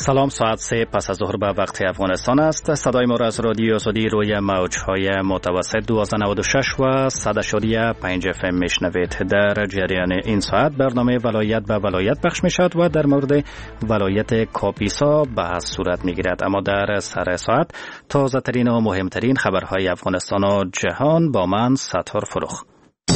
سلام، ساعت 3 پس از ظهر به وقت افغانستان است. صدای ما را از رادیو آزادی روی موج‌های متوسط 1296 و 100.5 FM میشنوید. در جریان این ساعت برنامه ولایت به ولایت پخش میشد و در مورد ولایت کاپیسا بحث صورت میگیرد. اما در سر ساعت تازه ترین و مهمترین خبرهای افغانستان و جهان با من ستار فروخ.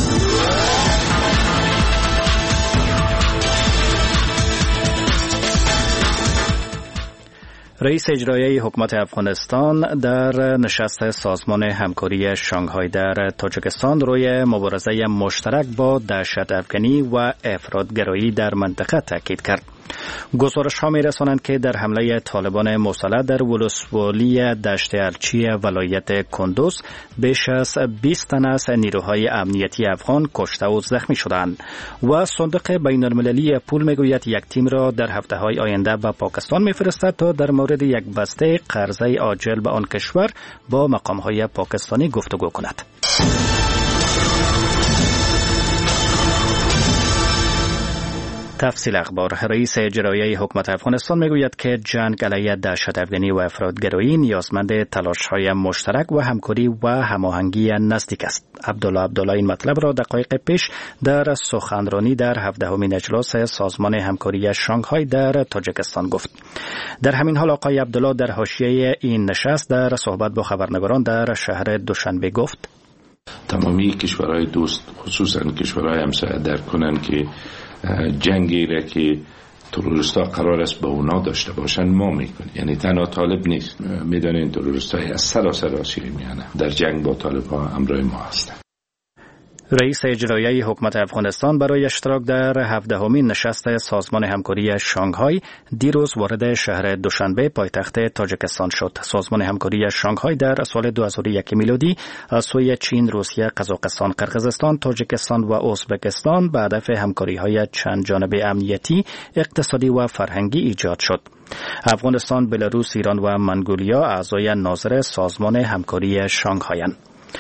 رئیس اجرایی حکومت افغانستان در نشست سازمان همکاری شانگهای در تاجیکستان روی مبارزه مشترک با دهشت افغانی و افراطگرایی در منطقه تاکید کرد. گزارش ها می رسانند که در حمله طالبان مسلح در ولسوالی دشت ارچی ولایت کندوز بیش از 20 تن از نیروهای امنیتی افغان کشته و زخمی شدند و صندوق بین المللی پول می گوید یک تیم را در هفته های آینده به پاکستان می فرستد تا در مورد یک بسته قرضه عاجل به آن کشور با مقام های پاکستانی گفتگو کند. تفصیل اخبار. رئیس اجرایی حکومت افغانستان میگوید که جنگ علیه دهشت افغانی و افراطگرایی نیازمند تلاش‌های مشترک و همکاری و هماهنگی نزدیک است. عبدالله این مطلب را دقایق پیش در سخنرانی در 17مین اجلاس سازمان همکاری شانگهای در تاجیکستان گفت. در همین حال آقای عبدالله در حاشیه این نشست در صحبت با خبرنگاران در شهر دوشنبه گفت: تمامی کشورهای دوست، خصوصا کشورهای همسایه درک کنند که جنگی را که تروریستا قرار است با اونا داشته باشن ما میکنیم. یعنی تنها طالب نیست، میدانین تروریستای از سراسر آسیا میانه در جنگ با طالب ها همراه ما هستند. رئیس اجرایی حکومت افغانستان برای اشتراک در 17مین نشست سازمان همکاری شانگهای دیروز وارد شهر دوشنبه پایتخت تاجیکستان شد. سازمان همکاری شانگهای در سال 2001 میلادی از سوی چین، روسیه، قزاقستان، قرقیزستان، تاجیکستان و ازبکستان به هدف همکاری‌های چند جانبه امنیتی، اقتصادی و فرهنگی ایجاد شد. افغانستان، بلاروس، ایران و منگولیا اعضای ناظر سازمان همکاری شانگهایند.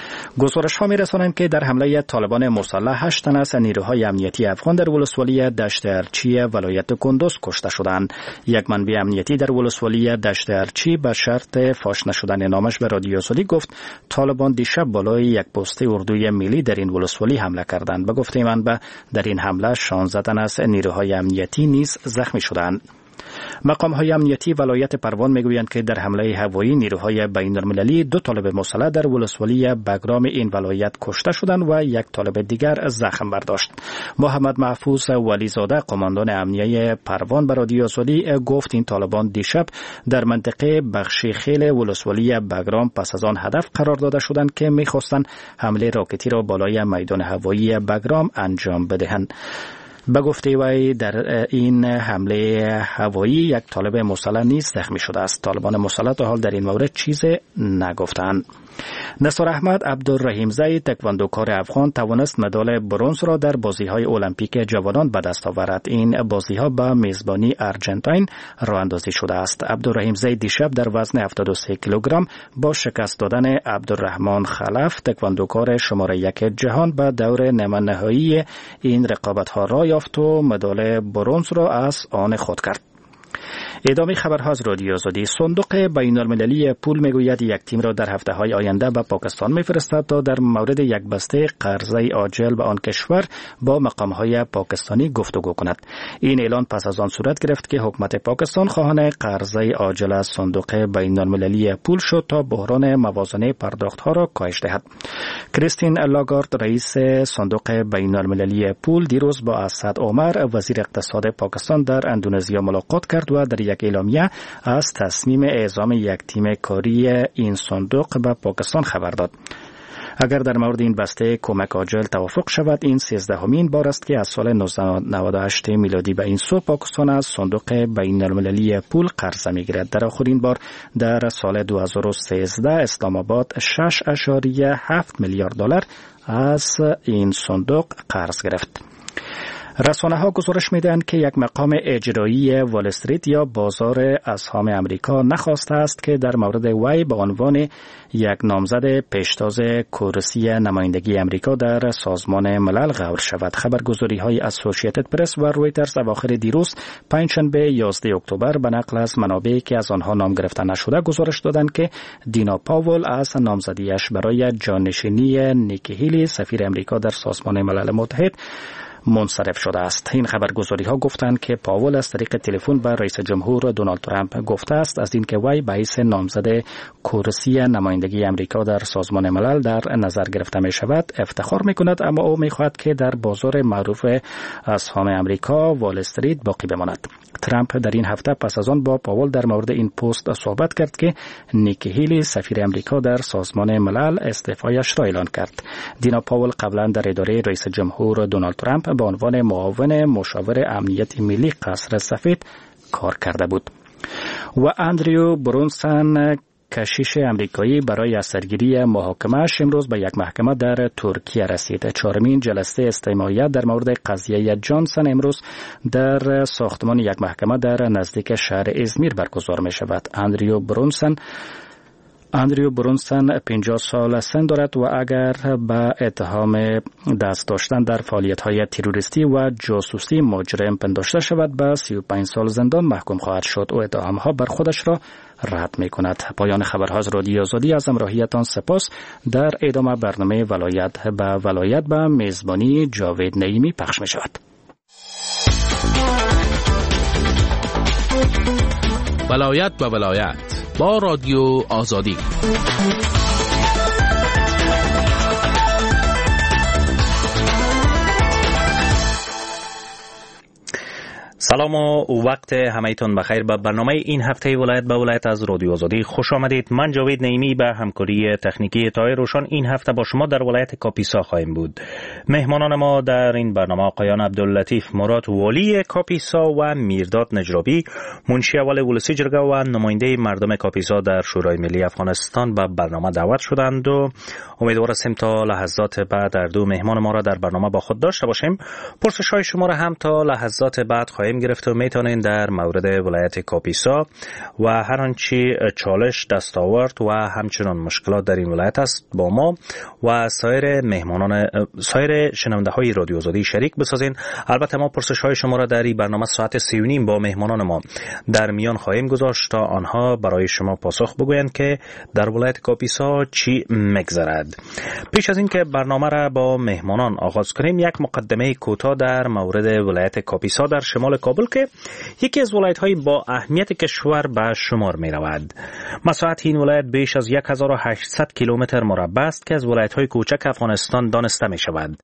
گزارش ها می رسانند که در حمله طالبان مسلح 8 تن از نیروهای امنیتی افغان در ولسوالی دشت ارچی ولایت کندوز کشته شدند. یک منبع امنیتی در ولسوالی دشت ارچی به شرط فاش نشدن نامش به رادیو آزادی گفت طالبان دیشب بالای یک پست اردوی ملی در این ولسوالی حمله کردند. به گفته منبع در این حمله 16 تن از نیروهای امنیتی نیز زخمی شدند. مقام های امنیتی ولایت پروان میگویند که در حمله هوایی نیروهای بین المللی 2 طالب مسلح در ولسوالی بگرام این ولایت کشته شدند و یک طالب دیگر زخم برداشت. محمد محفوظ ولیزاده قماندان امنیه پروان به رادیو آزادی گفت این طالبان دیشب در منطقه بخشی خیل ولسوالی بگرام پس از آن هدف قرار داده شدند که میخواستند حمله راکتی را بالای میدان هوایی بگرام انجام بدهند. به گفته وی در این حمله هوایی یک طالب مسلح نیز زخمی شده است. طالبان مسلح تا حال در این مورد چیزی نگفتند. نصار احمد عبدالرحیمزی تکواندوکار افغان توانست مدال برنز را در بازی‌های المپیک جوانان به دست آورد. این بازی‌ها به میزبانی ارژانتین راه اندازی شده است. عبدالرحیمزی دیشب در وزن 73 کیلوگرم با شکست دادن عبدالرحمن خلف تکواندوکار شماره 1 جهان به دور نیمه نهایی این رقابت‌ها راه یافت و مدال برنز را از آن خود کرد. ادامه خبرها از رادیو آزادی. صندوق بین المللی پول میگوید یک تیم را در هفته های آینده به پاکستان میفرستد تا در مورد یک بسته قرضه عاجل به آن کشور با مقام های پاکستانی گفتگو کند. این اعلان پس از آن صورت گرفت که حکومت پاکستان خواهان قرضه عاجل از صندوق بین المللی پول شد تا بحران موازنه پرداخت ها را کاهش دهد. کریستین لاگارد رئیس صندوق بین المللی پول دیروز با اسد عمر وزیر اقتصاد پاکستان در اندونزیا ملاقات کرد و در یک اعلامیه از تصمیم اعزام یک تیم کاری این صندوق به پاکستان خبر داد. اگر در مورد این بسته کمک عاجل توافق شود، این 13مین بار است که از سال 1998 میلادی به این سو پاکستان از صندوق بین المللی پول قرض میگیرد. در آخرین بار در سال 2013 اسلام آباد 6.7 میلیارد دلار از این صندوق قرض گرفت. رسانه‌ها گزارش می‌دهند که یک مقام اجرایی وال استریت یا بازار اسهام امریکا نخواسته است که در مورد وی به عنوان یک نامزد پیشتاز کرسی نمایندگی امریکا در سازمان ملل غور شود. خبرگزاری‌های اسوسییتد پرس و رویترز اواخر دیروز پنجشنبه 11 اکتبر به نقل از منابعی که از آنها نام گرفته نشده گزارش دادند که دینا پاول از نامزدیش برای جانشینی نیکی هیلی سفیر امریکا در سازمان ملل متحد منصرف شده است. این خبرگزاری ها گفتند که پاول از طریق تلفن به رئیس جمهور دونالد ترامپ گفته است از اینکه وی به حیث نامزد کرسی نمایندگی امریکا در سازمان ملل در نظر گرفته می شود افتخار می کند، اما او می خواهد که در بازار معروف اسهام امریکا وال استریت باقی بماند. ترامپ در این هفته پس از آن با پاول در مورد این پست صحبت کرد که نیکی هیلی سفیر امریکا در سازمان ملل استعفایش را اعلان کرد. دینا پاول قبلا در اداره رئیس جمهور دونالد ترامپ به عنوان معاون مشاور امنیت ملی قصر سفید کار کرده بود. و اندریو برونسن کشیش امریکایی برای اسیرگیری محاکمه‌اش امروز به یک محکمه در ترکیه رسید. چهارمین جلسه استماعیت در مورد قضیه جانسن امروز در ساختمان یک محکمه در نزدیک شهر ازمیر برگزار می شود. اندریو برونسن 50 سال سن دارد و اگر به اتهام دست داشتن در فعالیت‌های تروریستی و جاسوسی مجرم پنداشته شود به 35 سال زندان محکوم خواهد شد. او اتهام‌ها بر خودش را رد می‌کند. پایان خبرها از رادیو آزادی از همراهیتان سپاس. در ادامه برنامه ولایت به میزبانی جاوید نعیمی پخش می‌شود. ولایت به ولایت با رادیو آزادی. سلام و وقت همه‌تون بخیر. به برنامه این هفته ولایت به ولایت از رادیو آزادی خوش آمدید. من جاوید نعیمی به همکاری تکنیکی تای روشن این هفته با شما در ولایت کاپیسا خواهیم بود. مهمانان ما در این برنامه آقایان عبداللطیف مراد والی کاپیسا و میرداد نجرابی منشی اول ولسی جرگه و نماینده مردم کاپیسا در شورای ملی افغانستان به برنامه دعوت شدند و امیدوار هستیم تا لحظات بعد در دو مهمان ما را در برنامه با خود داشته باشیم. پرسش‌های شما را هم تا لحظات بعد خواهیم گرفت و میتونین در مورد ولایت کاپیسا و هر آنچه چالش دستاورد و همچنان مشکلات در این ولایت است با ما و سایر شنونده های رادیو آزادی شریک بسازین. البته ما پرسش های شما را در این برنامه ساعت 3:30 با مهمانان ما در میان خواهیم گذاشت تا آنها برای شما پاسخ بگویند که در ولایت کاپیسا چی مگذرد. پیش از این که برنامه را با مهمانان آغاز کنیم یک مقدمه کوتاه در مورد ولایت کاپیسا در شمال کابل که یکی از ولایت‌های با اهمیت کشور به شمار می‌رود. مساحت این ولایت بیش از 1800 کیلومتر مربع است که از ولایت‌های کوچک افغانستان دانسته می‌شود.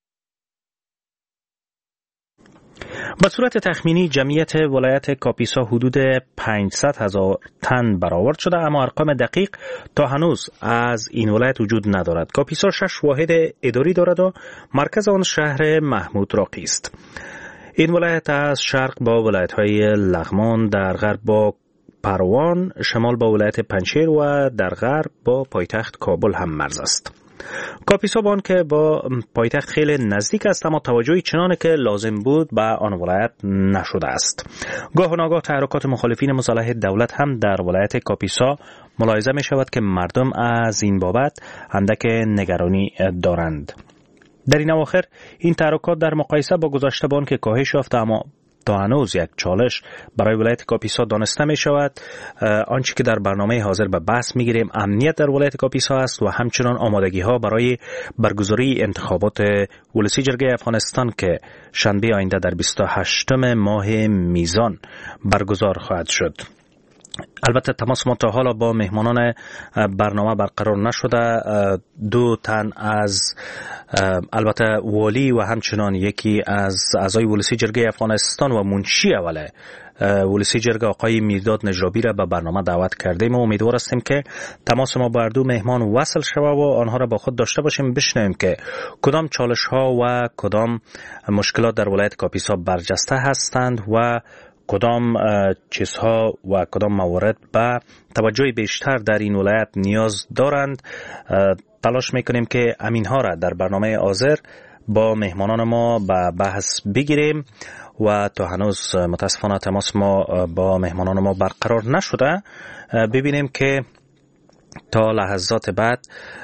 به صورت تخمینی جمعیت ولایت کاپیسا حدود 500,000 تن برآورد شده، اما ارقام دقیق تا هنوز از این ولایت وجود ندارد. کاپیسا 6 واحد اداری دارد و مرکز آن شهر محمود راقی است. این ولایت از شرق با ولایت‌های لغمان، در غرب با پروان، شمال با ولایت پنجشیر و در غرب با پایتخت کابل هم مرز است. کاپیسا با آن که با پایتخت خیلی نزدیک است اما توجهی چنانه که لازم بود به آن ولایت نشده است. گاه و ناگاه تحرکات مخالفین مصالح دولت هم در ولایت کاپیسا ملاحظه می شود که مردم از این بابت اندک نگرانی دارند. در این اواخر این تحرکات در مقایسه با گذشته با آن که کاهش یافته اما تا هنوز یک چالش برای ولایت کاپیسا دانسته می شود. آنچه که در برنامه حاضر به بحث می گیریم امنیت در ولایت کاپیسا است و همچنان آمادگی ها برای برگزاری انتخابات ولسی جرگه افغانستان که شنبه آینده در 28 ماه میزان برگزار خواهد شد. البته تماس ما تا حالا با مهمانان برنامه برقرار نشده. 2 تن از البته والی و همچنان یکی از اعضای ولسی جرگه افغانستان و منشی اول ولسی جرگه آقای میرداد نجرابی را به برنامه دعوت کردیم و امیدوار هستیم که تماس ما با دو مهمان وصل شود و آنها را با خود داشته باشیم، بشنویم که کدام چالش ها و کدام مشکلات در ولایت کاپیسا برجسته هستند و کدام چیزها و کدام موارد به توجه بیشتر در این ولایت نیاز دارند. تلاش میکنیم که همینها را در برنامه حاضر با مهمانان ما به بحث بگیریم و تا هنوز متاسفانه تماس ما با مهمانان ما برقرار نشده. ببینیم که تا لحظات بعد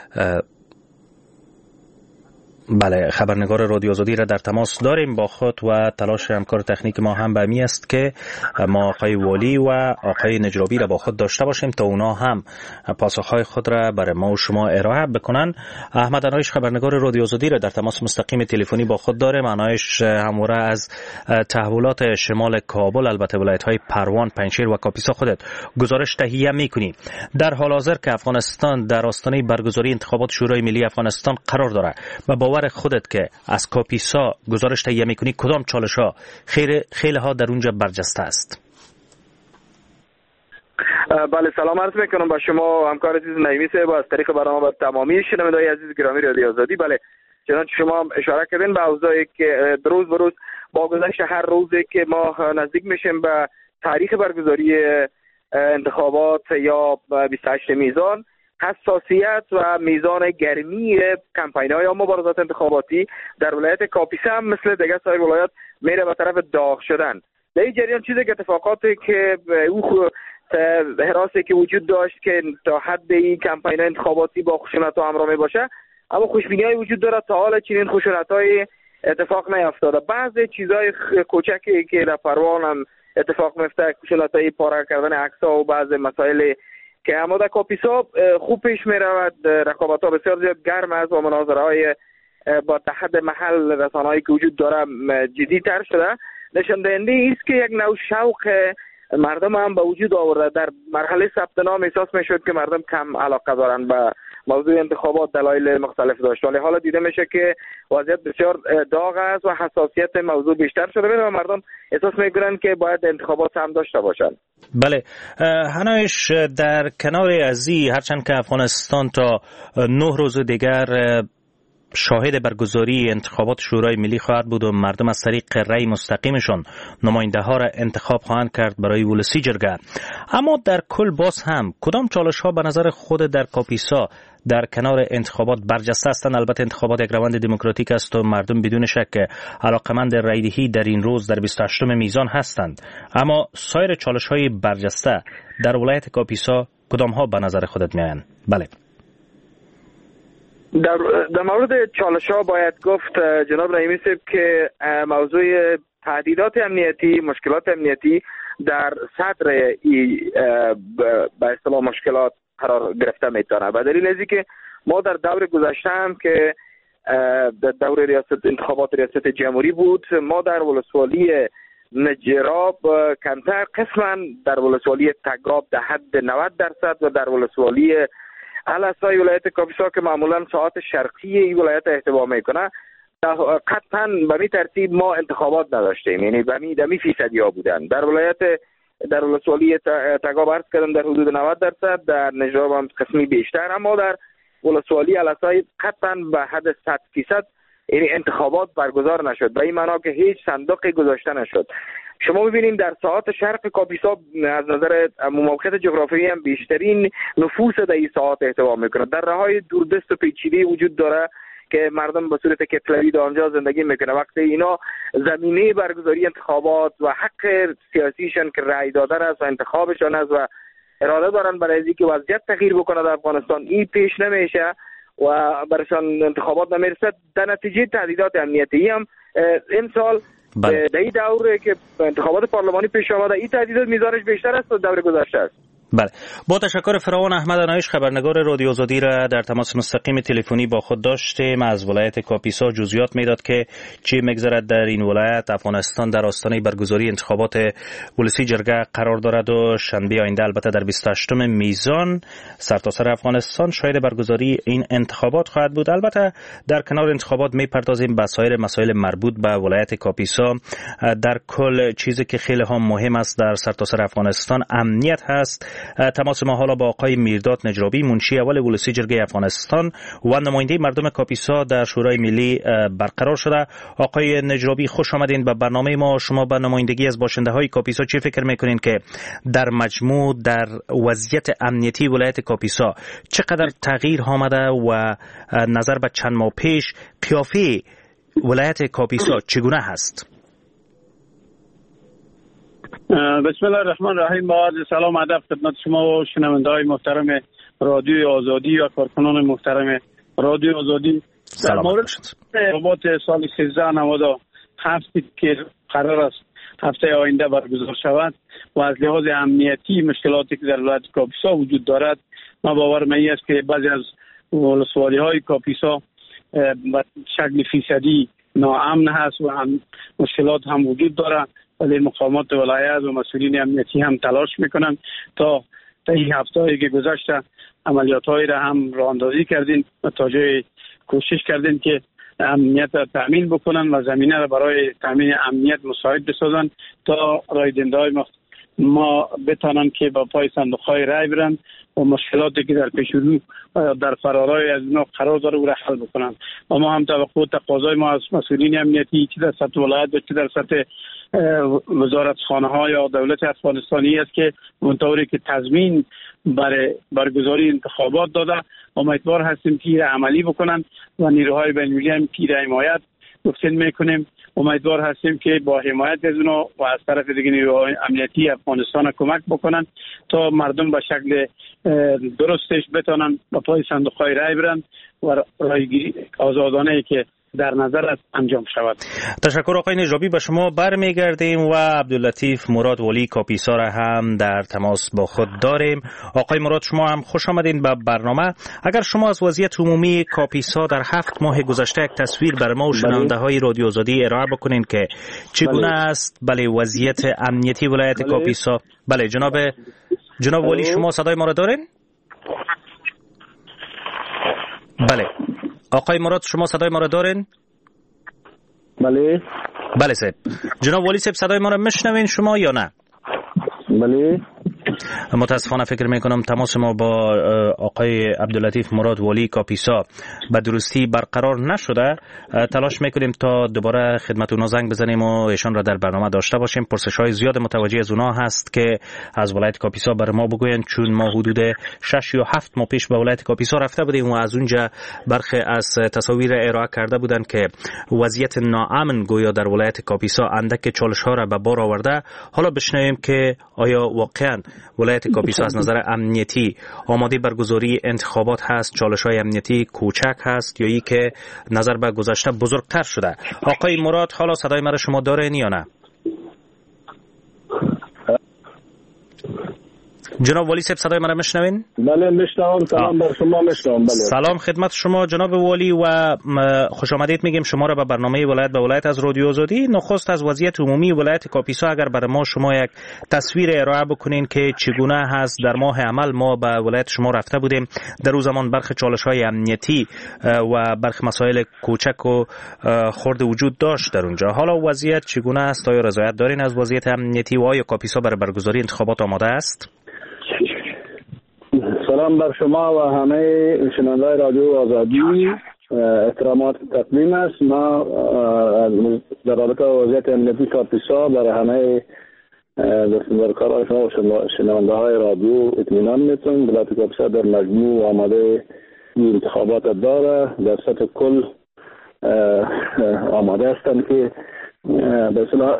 بله خبرنگار رادیو آزادی را در تماس داریم با خود و تلاش همکار تکنیک ما هم به می است که ما آقای والی و آقای نجرابی را با خود داشته باشیم تا اونا هم پاسخهای خود را برای ما و شما ارائه بکنن. احمد انایش خبرنگار رادیو آزادی را در تماس مستقیم تلفنی با خود داریم. انایش همواره از تحولات شمال کابل، البته ولایت‌های پروان، پنجشیر و کاپیسا خودت گزارش تهیه می‌کنی. در حال حاضر که افغانستان در آستانه برگزاری انتخابات شورای ملی افغانستان قرار دارد و باور خودت که از کاپیسا گزارش تهیه میکنی، کدام چالش‌ها خیلی ها در اونجا برجسته است؟ بله سلام عرض میکنم به شما همکار عزیز نعیمی صاحب از طریق برنامه با تمامی شنوندگان عزیز گرامی رادیو آزادی. بله چنانچه شما اشاره کردین به اوضاعی که روز به روز با گذشت هر روزی که ما نزدیک میشیم به تاریخ برگزاری انتخابات یا 28 میزان، حساسیت و میزان گرمی کمپین‌های یا مبارزات انتخاباتی در ولایت کاپیسا هم مثل دیگر سایر ولایات میره به طرف داغ شدن. در این جریان چیزی که اتفاقاتی که او حراسی که وجود داشت که تا حد این کمپین انتخاباتی با خشونت‌ها همراه می باشه، اما خوشبینی‌های وجود داره تا حالا چنین خشونت‌های اتفاق نیفتاده. بعضی چیزای کوچکی که در پروان هم اتفاق میفته، خشونت‌های پاره کردن عکس‌ها و بعضی مسائل که اما در کاپیسا خوب پیش می رود. رقابت‌ها بسیار زیاد گرم است و مناظره‌های با تحت محل رسانه‌ای که وجود داره جدی‌تر شده. نشان دهنده است که یک نوع شوق مردم هم به وجود آورده. در مرحله ثبت نام احساس میشد که مردم کم علاقه دارن به موضوع انتخابات، دلایل مختلف داشت، ولی حالا دیده میشه که وضعیت بسیار داغ است و حساسیت موضوع بیشتر شده و مردم احساس میکنن که باید انتخابات هم داشته باشن. بله هنایش، در کنار ازی هرچند که افغانستان تا 9 روز دیگر شاهد برگزاری انتخابات شورای ملی خواهد بود و مردم از طریق رأی مستقیمشان نماینده ها را انتخاب خواهند کرد برای ولسی جرگه، اما در کل باز هم کدام چالش ها به نظر خود در کاپیسا در کنار انتخابات برجسته هستند؟ البته انتخابات یک روند دموکراتیک است و مردم بدون شک علاقمند رأی‌دهی در این روز در 28 میزان هستند، اما سایر چالش های برجسته در ولایت کاپیسا کدام ها به نظر خودت میآیند؟ بله، در مورد چالش ها باید گفت جناب نعیمی صاحب که موضوع تهدیدات امنیتی، مشکلات امنیتی در صدر به اصطلاح مشکلات قرار گرفته میتونه. به دلیل ازی که ما در دور گذشته هم که در دور انتخابات ریاست جمهوری بود، ما در ولسوالی نجراب کمتر، قسما در ولسوالی تگاب در حد 90% و در ولسوالی علاسای ولایت کاپیسا که معمولا ساعت شرقی این ولایت احتوا میکنه قطعا به می ترتیب ما انتخابات نداشتیم، یعنی به می فیصدی ها بودن. در ولسوالی تگاب عرض کردم در حدود 90%، در نجراب هم قسمی بیشتر، اما در ولسوالی علاسای قطعا به حد 100% یعنی انتخابات برگزار نشد، به این معنا که هیچ صندوقی گذاشته نشد. شما ببینید در ساعت شرق کاپیسا از نظر موقعیت جغرافیایی هم بیشترین نفوس در این ساعت احتوا میکنه. در راههای دوردست و پیچیده وجود داره که مردم به صورت کتلوی در آنجا زندگی میکنه. وقتی اینا زمینه برگزاری انتخابات و حق سیاسیشان که رأی دادن است و انتخابشان است و اراده دارن برای اینکه وضعیت تغییر بکنه در افغانستان، این پیش نمیشه و برشان انتخابات نمیرسد. در نتیجه تهدیدات امنیتی هم این سال در این دوره که انتخابات پارلمانی پیش آمده این تهدیدات میزانش بیشتر است تا دوره گذشته است. بله، با تشکر فراوان. احمد انایش خبرنگار رادیو آزادی را در تماس مستقیم تلفنی با خود داشتیم. از ولایت کاپیسا جزئیات میداد که چی میگذرد در این ولایت. افغانستان در آستانه برگزاری انتخابات ولسی جرگه قرار دارد و شنبه آینده البته در 28 میزان سرتاسر افغانستان شاهد برگزاری این انتخابات خواهد بود. البته در کنار انتخابات میپردازیم به سایر مسائل مربوط به ولایت کاپیسا. در کل چیزی که خیلی هم مهم است در سرتاسر افغانستان امنیت هست. تماس ما حالا با آقای میرداد نجرابی، منشی اول ولسی جرگه افغانستان و نماینده مردم کاپیسا در شورای ملی برقرار شده. آقای نجرابی خوش آمدین به برنامه ما. شما به نمایندگی از باشنده های کاپیسا چی فکر میکنین که در مجموع در وضعیت امنیتی ولایت کاپیسا چقدر تغییر آمده و نظر به چند ماه پیش قیافه ولایت کاپیسا چگونه هست؟ بسم الله الرحمن الرحیم. با عرض سلام ادب خدمت شما و شنونده‌های محترم رادیو آزادی و کارکنان محترم رادیو آزادی. در مورد انتخابات سال 1397 که قرار است هفته آینده برگزار شود و از لحاظ امنیتی مشکلاتی که در ولایت کاپیسا وجود دارد، ما باورم این است که بعضی از ولسوالی‌های کاپیسا به شکل فیصدی ناامن هست و هم مشکلات هم وجود دارد، ولی مقامات ولایت و مسئولین امنیتی هم تلاش میکنن تا این هفته‌ای که گذشته عملیات‌هایی را هم راه‌اندازی کردین و تا جای کوشش کردین که امنیت را تامین بکنن و زمینه را برای تامین امنیت مساعد بسازن تا رای دهنده‌های ما بتانن که با پای صندوق‌های رای برن و مشکلاتی که در پیش رو در فرارای از اینا قرار داره او را حل بکنن. و ما هم توقع و تقاضای ما از مسئولین امنیتی چه در سطح ولایت و چه در سطح وزارتخانه‌ها یا دولت افغانستانی است که اونطوری که تضمین برای برگزاری انتخابات داده، امیدوار هستیم که عملی بکنن و نیروهای بین‌المللی هم که حمایت گفتن میکنیم. امیدوار هستیم که با حمایت از اونا و از طرف دیگه نیروهای امنیتی افغانستان کمک بکنن تا مردم به شکل درستش بتونن با پای صندوق‌های رای برن و رایگیری آزادانه که در نظر است انجام شود. تشکر آقای نجابی. به شما برمیگردیم و عبداللطیف مراد ولی کاپیسا را هم در تماس با خود داریم. آقای مراد، شما هم خوش آمدین به برنامه. اگر شما از وضعیت عمومی کاپیسا در 7 ماه گذشته یک تصویر بر ما و شنونده های رادیو آزادی ارائه بکنین که چگونه است وضعیت امنیتی ولایت کاپیسا. بله جناب ولی، شما صدای ما را دارین؟ بله آقای مراد، شما صدای ما را دارین؟ بله صاحب. جناب ولی صاحب، صدای ما را میشنوین شما یا نه؟ بله. متاسفانه فکر میکنم تماس ما با آقای عبداللطیف مراد ولی کاپیسا به درستی برقرار نشده. تلاش میکنیم تا دوباره خدمت اونا زنگ بزنیم و ایشان را در برنامه داشته باشیم. پرسش های زیاد متوجه از اونا هست که از ولایت کاپیسا بر ما بگوین، چون ما حدود 6 یا 7 ماه پیش به ولایت کاپیسا رفته بودیم و از اونجا برخی از تصاویر ارائه کرده بودن که وضعیت ناامن گویا در ولایت کاپیسا اندک چالش ها را به بار آورده. حالا بشنویم که آیا واقعا ولایت کاپیسا از نظر امنیتی آماده برگزاری انتخابات هست، چالش‌های امنیتی کوچک هست یا ای که نظر به گذشته بزرگتر شده. آقای مراد، حالا صدای مرا شما دارین یا نه؟ جناب ولی صاحب، صدای مرا میشنوین؟ بله میشنوم. سلام بر شما. میشنوم. بله. سلام خدمت شما جناب ولی و خوش آمدید میگیم شما را به برنامه ولایت به ولایت از رادیو آزادی. نخست از وضعیت عمومی ولایت کاپیسا اگر برای ما شما یک تصویر ارائه بکنین که چگونه هست. در ماه عمل ما به ولایت شما رفته بودیم، در اون زمان برخی چالش‌های امنیتی و برخی مسائل کوچک و خرد وجود داشت در اونجا. حالا وضعیت چگونه است؟ آیا رضایت دارین از وضعیت امنیتی و آیا کاپیسا برای برگزاری انتخابات آماده است؟ سلام بر شما و همه شنونده‌های رادیو آزادی. احترامات تقدیم است. ما در رابطه با وضعیت امنیتی کاپیسا برای همه دستندرکاران شما و شنونده‌های رادیو اطمینان میتونم. ولایت کاپیسا در مجموع آماده انتخابات داره. در سطح کل آماده هستند که به اصطلاح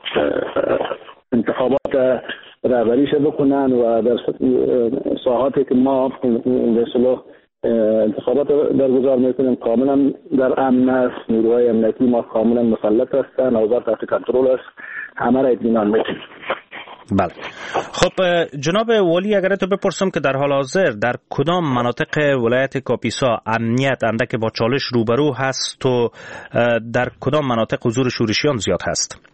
انتخابات رهبریش بکنن و در ساحاتی که ما به اصطلاح انتخابات برگزار میکنیم کاملا در امن است. نیروهای امنیتی ما کاملا مسلط هستند، اوضاع تحت کنترل است. همه را اطمینان میدیم. بله. خب جناب ولی، اگر تو بپرسم که در حال حاضر در کدام مناطق ولایت کاپیسا امنیت اندک با چالش روبرو هست و در کدام مناطق حضور شورشیان زیاد هست؟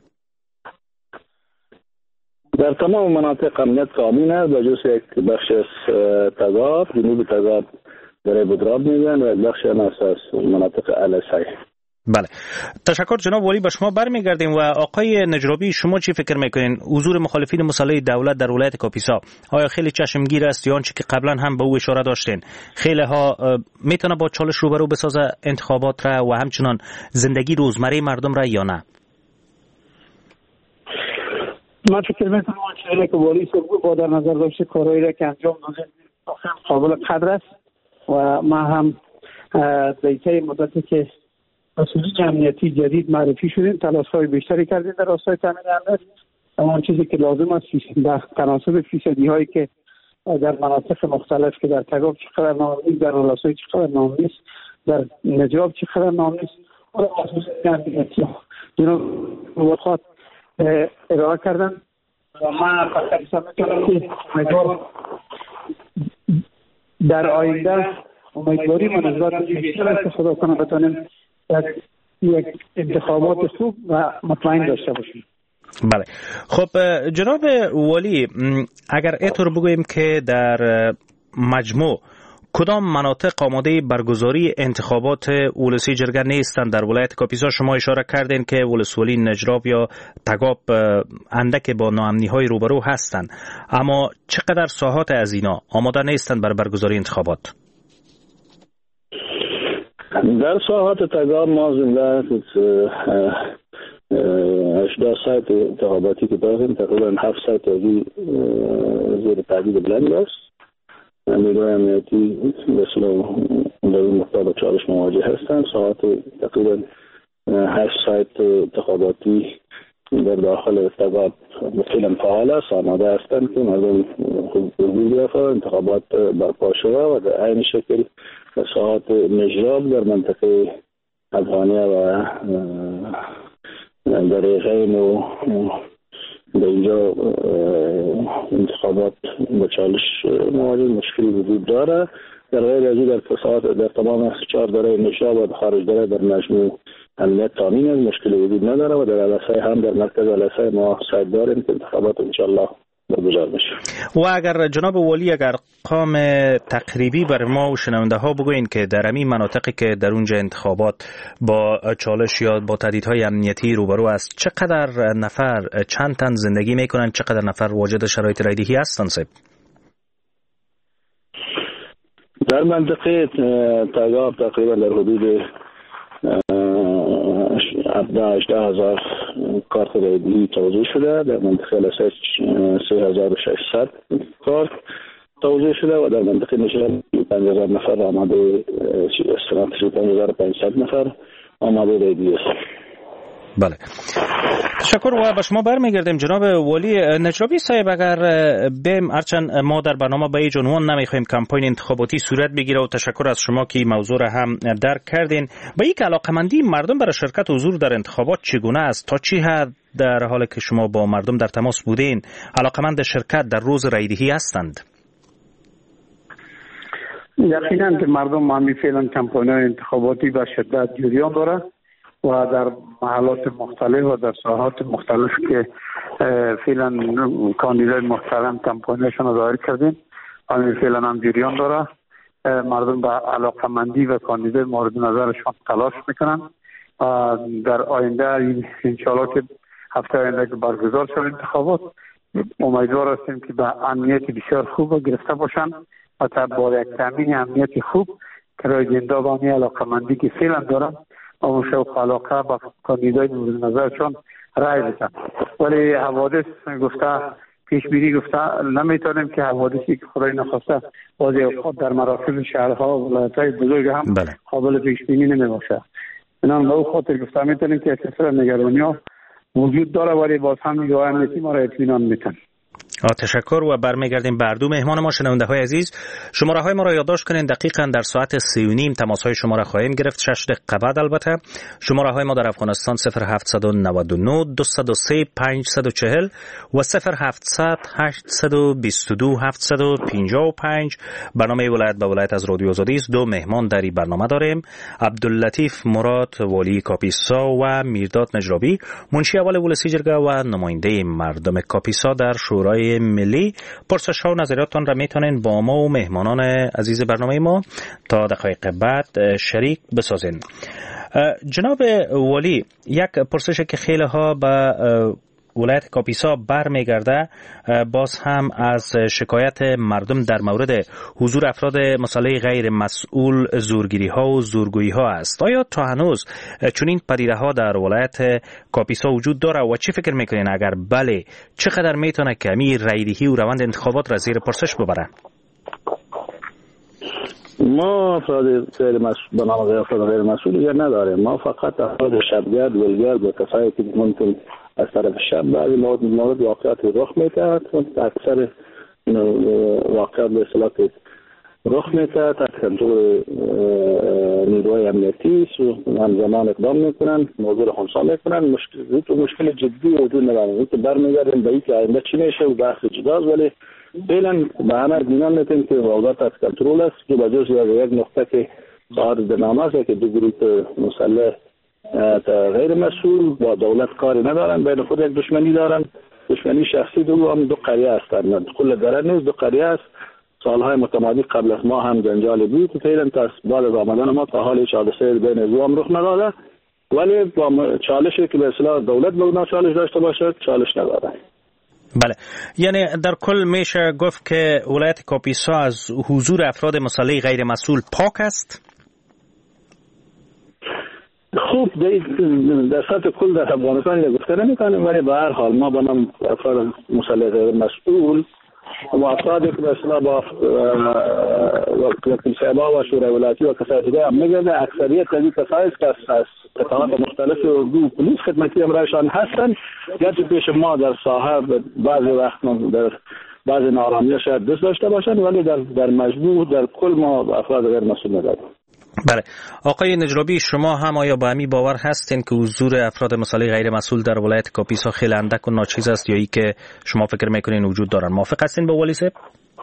در تمام مناطق امنیت کامل است، به جز یک بخش از تضاد، جنوب تضاد برای بدراب میگن و یک بخش از مناطق الاسای. بله. تشکر جناب ولی. به شما برمیگردیم و آقای نجابی، شما چی فکر میکنین؟ حضور مخالفین مسلح دولت در ولایت کاپیسا آیا خیلی چشمگیر است یا آنچه که قبلا هم به او اشاره داشتین خیلی ها میتونه با چالش روبرو بسازه انتخابات را و همچنان زندگی روزمره مردم را یا نه؟ من فکر میکنم آنچه که ولی صاحب با در نظر داشته کارهایی را که انجام داده قابل قدر است و ما هم دیگه مدتی که مسئولین امنیتی جدید معرفی شدیم، تلاش‌های بیشتری کردیم در راستای تامین امنیت. اما چیزی که لازم است در تناسب فیصدی‌هایی که در مناطق مختلف که در تگاب چقدر نام نیست، در ولسوالی چقدر نام نیست، در نجاب چقدر نام نیست، حالا مسئولین امنیتی جناب وقت ارائه کردن و من فقط می‌کنم که امیدوارم در آینده امیدواری من از وقت بیشتر استفاده کنم بتانیم یک انتخابات خوب و مطمئن داشته باشیم. بله. خب جناب والی، اگر اینطور بگوییم که در مجموع کدام مناطق آماده برگزاری انتخابات ولسی جرگه نیستند؟ در ولایت کاپیسا شما اشاره کردین که ولسوالی نجراب یا تگاب اندک با ناامنی‌های روبرو هستند، اما چقدر ساحات از اینا آماده نیستند برای برگزاری انتخابات؟ در ساحات تگاب ما زنده 18 سایت انتخاباتی که داریم، تقریبا 7 سایت ازی زیر تهدید بلند است. نیروهای امنیتی مثل در این مقطع با چالش مواجه هستند. ساعت تقریبا 8 سایت انتخاباتی در داخل تگاب فعلا فعال است، آماده هستند که مردم حضور بیافته، انتخابات برپا شده و در عین شکل ساعت نجراب در منطقه افغانیه و دریغین و در اینجا انتخابات با چالش مواجه مشکلی وجود داره. در غیر از در تمام 4 دره نجراب و خارج دره در مجموع امنیت تامین است، مشکلی وجود نداره و در علسای هم در مرکز علسای ما سعی داریم که انتخابات انشالله برگزار بشه. و اگر جناب والی اگر ارقام تقریبی بر ما و شنونده ها بگوین که در همین مناطقی که در اونجا انتخابات با چالش یا با تهدیدهای امنیتی روبرو است، چقدر نفر چند تن زندگی میکنن، چقدر نفر واجد شرایط رایدهی هستند صاحب؟ در منطقه تگاب تقریبا در حدود 18,000 کارت رایدهی توزیع شده. در منطقه لسه 3,600 کارت توزیع شده و در منطقه نشان 5,000 نفر آماده، 5,500 نفر آماده رایدهی است. بله، تشکر. و به شما برمیگردیم جناب والی نجرابی صاحب. اگر بیم هرچند ما در برنامه به هیچ عنوان نمیخوایم کمپاین انتخاباتی صورت بگیره و تشکر از شما که موضوع را هم درک کردین، به یک علاقمندی مردم برای شرکت حضور در انتخابات چگونه است؟ تا چی حد در حالی که شما با مردم در تماس بودین علاقمند شرکت در روز رایدهی هستند؟ یقینا که مردم همین فعلا کمپاین انتخاباتی به شدت جریان داره و در محلات مختلف و در ساحات مختلف که فعلا کاندیدای محترم کمپاینشون رو ظاهر کردیم، همین فعلا هم جریان داره. مردم به علاقمندی و کاندیدای مورد نظرشون تلاش میکنن. در آینده انشاءالله که هفته آینده که برگزار شد انتخابات، امیدوار هستیم که به امنیت بسیار خوب گرفته باشن و با یک تامین امنیت خوب که رایدنده با همین علاقمندی که فعلا دارن و شوق علاقه با کاندیدای مورد نظرشون رای بدن. ولی حوادث گفته پیش بینی گفته نمیتونیم که حوادثی که خدای نخواسته بعضی اوقات در مراکز شهرها و ولایت‌های بزرگ هم قابل پیش بینی نمیباشه. اینان به او خاطر گفته میتونیم که اکثر نگرانی‌ها وجود داره ولی باز هم نیروهای امنیتی ما را اطمینان میتن. تشکر. و برمیگردیم بر دو مهمان ما. شنونده های عزیز، شماره های ما را یادداشت کنین. دقیقاً در ساعت 3:30 تماس های شما را خواهیم گرفت، 6 دقیقه بعد. البته شماره های ما در افغانستان 0799 203 540 و 0700 822 755. برنامه ولایت به ولایت از رادیو آزادی است. دو مهمان در این برنامه داریم: عبداللطیف مراد والی کاپیسا و میرداد نجرابی منشی اول ولسی جرگه و نماینده مردم کاپیسا در شورای ملی. پرسش ها و نظریاتتان را میتونین با ما و مهمانان عزیز برنامه ما تا دقایق بعد شریک بسازین. جناب والی، یک پرسش که خیلی ها به ولایت کاپیسا برمیگرده باز هم از شکایت مردم در مورد حضور افراد مسئله غیر مسئول، زورگیری ها و زورگویی ها است. آیا تا هنوز چنین پدیده ها در ولایت کاپیسا وجود داره و چی فکر میکنین اگر بله چقدر میتونه کمی رایدهی و روند انتخابات را زیر پرسش ببره؟ ما افراد غیر مسئول به نام افراد غیر مسئول یا نداریم. ما فقط افراد شبگرد، ولگرد و کسایی که ممکن از طرف شب بعضی مورد واقعات رخ می‌دهد. اکثر واقعات به اصطلاح رخ می‌دهد تحت کنترل نیروهای امنیتی و همزمان اقدام میکنن، موضوع را خنثی میکنن. مشکل جدی وجود نداره. که برمیگردیم به اینکه آینده چی میشه و بحث جداست، ولی فعلا به همه دینا میتونیم که واقعا تحت کنترل است. که به جز یک نقطه که صاحب نامه است که دو گروه مسلح غیر مسئول با دولت کاری ندارن، بین خود یک دشمنی دارن، دشمنی شخصی. دو قریه هستند، کل درن نیست، دو قریه است. سالهای متمادی قبل از ما هم جنجال بود و فعلا تا بعد از آمدن ما تا حال حادثه بین دو هم رخ نداده، ولی با چالشی که به اصطلاح دولت به اونها چالش داشته باشد چالش نداره. بله، یعنی در کل میشه گفت که ولایت کاپیسا از حضور افراد مسلح غیر مسئول پاک است؟ خوب در سطح کل در افغانستان گفته نمی‌کنیم، ولی به هر حال ما به نام افراد مسلح غیر مسئول و افرادی که به اصطلاح با وکیل صاحبا و شورای ولایتی و کسای دیگه هم میگرده، اکثریت از این کسایی که از قطعات مختلف اردو پلیس خدمتی امرایشان هستند، گرچه پیش ما در ساحه بعضی وقت در بعضی نارامی‌ها شاید دست داشته باشند، ولی در مجموع در کل ما افراد غیر مسئول نداریم. بله، آقای نجرابی، شما هم آیا با همی باور هستین که حضور افراد مسلح غیر مسئول در ولایت کاپیسا خیلی اندک و ناچیز است یا ای که شما فکر میکنین وجود دارن؟ موافق هستین با والی صاحب؟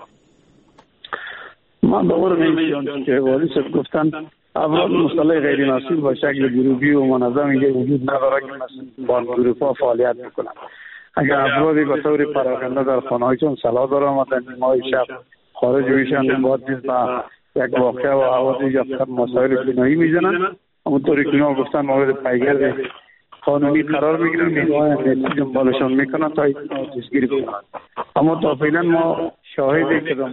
من باور نمی‌کنم که والی صاحب گفتن افراد مسلح غیر مسئول با شکل گروهی و منظم اینجا وجود نداره که مثلا با گروه‌ها فعالیت میکنن. اگر افرادی به طور پراکنده در خانه‌هایشون سلاح دارن و در نیمه‌های شب خارج میشن با یک واقعه و حوادث یا مسائل جنایی میزنن، همونطوری که اونا گفتن مورد پیگرد قانونی قرار میگیرن، نیروهای امنیتی دنبالشان میکنن تا دستگیری کنن. اما تا فعلا ما شاهدی که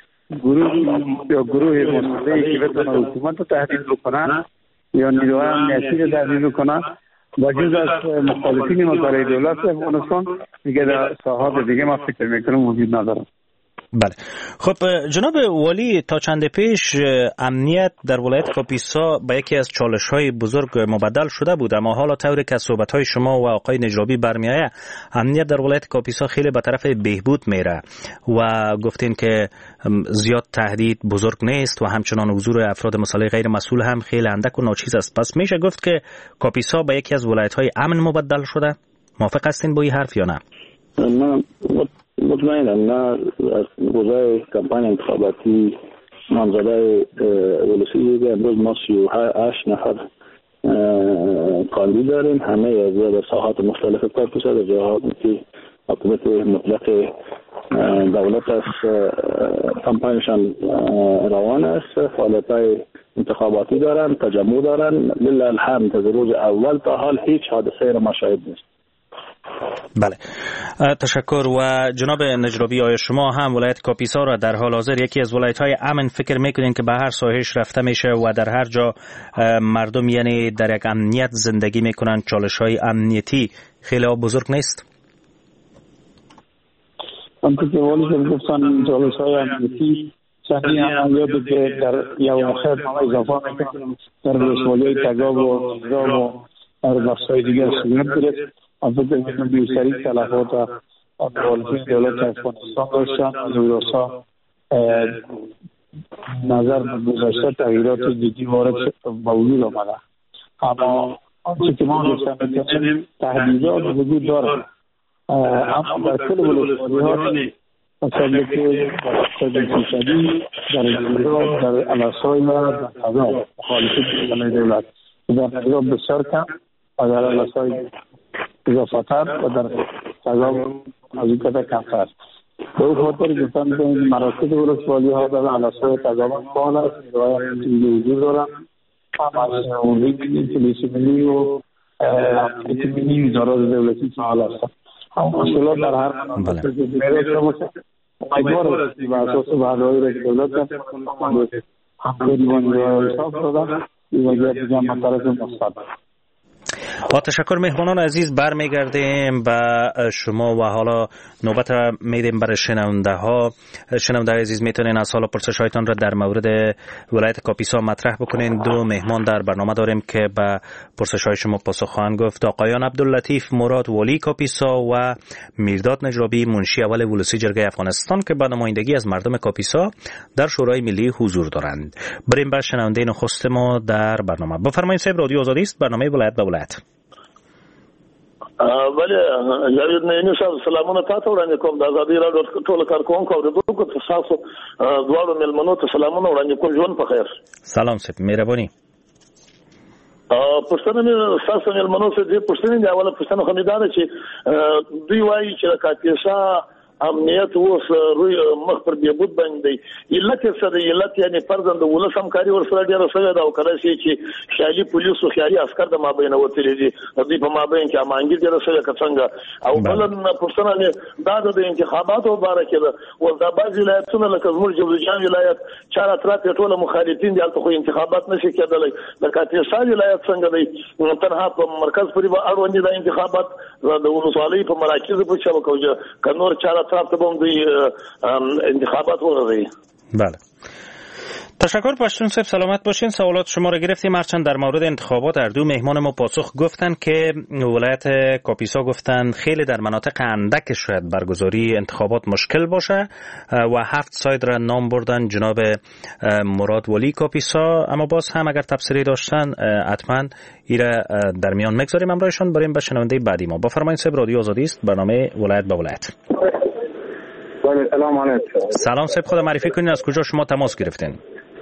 گروه مسلحی که بتونه حکومت رو تهدید بکنن یا نیروهای امنیتی رو تهدید بکنن با جز از مخالفین مسئله دولت افغانستان دیگه در ساحات دیگه ما فکر میکنم وجود ندارم. بله، خب جناب والی، تا چند پیش امنیت در ولایت کاپیسا به یکی از چالش‌های بزرگ مبدل شده بود، اما حالا طوری که صحبت‌های شما و آقای نجرابی برمی‌آید امنیت در ولایت کاپیسا خیلی به طرف بهبود میره و گفتین که زیاد تهدید بزرگ نیست و همچنان حضور افراد مسلح غیر مسئول هم خیلی اندک و ناچیز است. پس میشه گفت که کاپیسا به یکی از ولایت‌های امن مبدل شده؟ موافق هستین با این حرف یا نه؟ من مطمئنم. نه، از روزای کمپانی انتخاباتی نامزدای ولسی امروز ما 38 نفر کاندید داریم، همه از در ساحات مختلف کارپیس در جاهایی که حکومت مطلق دولت از کمپانیشان روان است، فعالیت‌های انتخاباتی دارن، تجمع دارن. لله الحمد از روز اول تا حال هیچ حادثه را ما شاهد نیست. بله، تشکر. و جناب نجرابی، آیا شما هم ولایت کاپیسا را در حال حاضر یکی از ولایت‌های امن فکر میکنین که به هر ساحه‌اش رفته میشه و در هر جا مردم یعنی در یک امنیت زندگی میکنن، چالش‌های امنیتی خیلی بزرگ نیست؟ همونطور که والی گفتن چالش‌های امنیتی شخصی عملیات که در یوم آخر ما اضافه میکنیم در ولسوالی‌های تگاب و نظام و در بخش‌های دیگر صورت گرفت. البته که بیشتری تلفات مخالفین دولت افغانستان داشتن از اوراسا نظر به گذشته تغییرات جدی وارد به وجود آمده، اما آنچه که ما گفتن میتونیم تهدیدات وجود دارد، اما در کل ولسوالی‌ها مثلا که شدید در انتظار در علاسای و در تضاد مخالفین دولت در نظام بسیار کم و در علاسای اضافتر و در تضاد از این کتا کمتر. به او خاطر گفتن که مراکز ولسوالی‌ها در علاسای تضاد فعال است، نیروهای امنیتی وجود دارند، هم از پلیس ملی و امنیت ملی وزارات دولتی فعال هستند. اما مشکلات در هر مناطق امیدوار است و اساس برنامه‌ای را که دولت همکاری با نیروهای حساب دادن این وضعیت جمع طرف مستقبل. تشکر مهمانان عزیز. برمیگردیم به شما و حالا نوبت میدیم برای شنونده عزیز میتونین از حالا پرسش هایتان را در مورد ولایت کاپیسا مطرح بکنین. دو مهمان در برنامه داریم که به پرسش های شما پاسخ خواهند گفت. آقایان عبداللطیف مراد ولی کاپیسا و میرداد نجرابی منشی اول ولسی جرگه افغانستان که به نمایندگی از مردم کاپیسا در شورای ملی حضور دارند. بریم به شنونده نخست ما در برنامه. بفرمایید صاحب، رادیو آزادی است، برنامه ولایت به ولایت. بله جاوید نعیمی صاحب سلامونه تاسو وړاندې کوم. د آزادۍ راډیو ټول کارکونکو اوریدونکو ته تاسو دواړو مېلمنو ته سلامونه وړاندې کوم. ژوند په خیر. سلام صاحب، مهرباني. پښتنه مې تاسو مېلمنو ته دې پښتنې دی اوله پښتنه خو مې دا ده چې دوی وایي چې کاپیسا امنیت اوس روی مخ پر بیبود باندې علت سره علت یعنی فرزند ولس همکاري ورسره ډیره سوي دا او کله چې شالي پولیسو خیالي عسكر د مابین وتلې دي دوی په مابین کې امانګي ډیره سوي څنګه او بلن پښتنه دا د انتخاباتو مبارکه ده او د بعض ولایتونو لکه زموږ جوزجان ولایت چار اطراف ټول مخالفین دي خو انتخابات نشي کېدلی. د کاپیسا ولایت څنګه دی تنها په مرکز پورې به اړوند دي انتخابات د ولسوالۍ په مراکز په چوکو کنور چار انتخابات وغیره. بله تشکر پشتون صاحب، سلامت باشین. سوالات شما را گرفتیم. هرچند در مورد انتخابات هر دو مهمان ما پاسخ گفتن که ولایت کاپیسا گفتن خیلی در مناطق اندک شاید برگزاری انتخابات مشکل باشه و 7 ساید را نام بردن جناب مراد ولی کاپیسا، اما باز هم اگر تبصره داشتن حتما ایره در میان مگذاریم امرایشان. بریم به شنونده بعدی ما. بفرمایید صاحب، رادیو آزادی است، برنامه ولایت به ولایت. سلام علیکم. سلام صاحب، خود معرفی کنین از کجا شما تماس گرفتین؟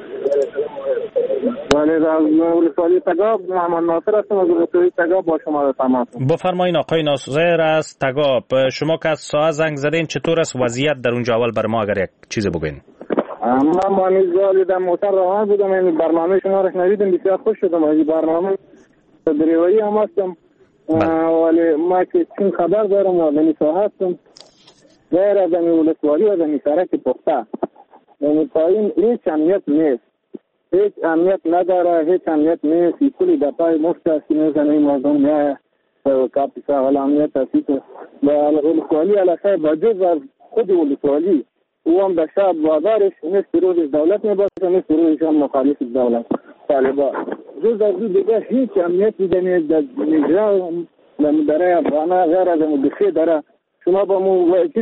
بله از ولسوالی تگاب محمد ناصر هستم. از ولسوالی تگاب با شما تماس. بفرمایید آقای ناصر از تگاب. شما که از ساعت زنگ زدین، چطور است وضعیت در اونجا؟ اول بر ما اگر یک چیزی بگین. من مانیزالی در موتر روان بودم، این برنامه شما رو شنیدم، بسیار خوش شدم. این برنامه دریوری هم هستم ولی ما که چون خبر دارم و بنی ساحه هستم غیر از این ولسوالی و این سرک پخته یعنی پایین هیچ امنیت نیست، هیچ امنیت نداره، هیچ امنیت نیست. کلی دپای مفت است که میزنه این مردم نه کاپیسا ولی امنیت هستی که ولسوالی علاقه بجز از خود ولسوالی او هم در شب بازارش نیست روز دولت میباشه، نیست روزش هم مخالف دولت طالبا. جز از دیگه هیچ امنیت دیگه در نجرا داره افغانه غیر از مدخی داره. شما با مو چیز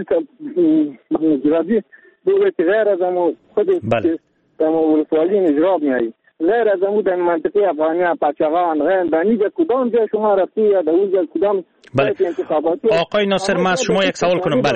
نجرابی دوله که غیر از خود ولسوالی نجراب میایی غیر از در منطقه افغانیه پاچغان غیر دانیجا کدام جای شما رفتی یا در اونجا کدام آقای ناصر من از شما یک سوال کنم.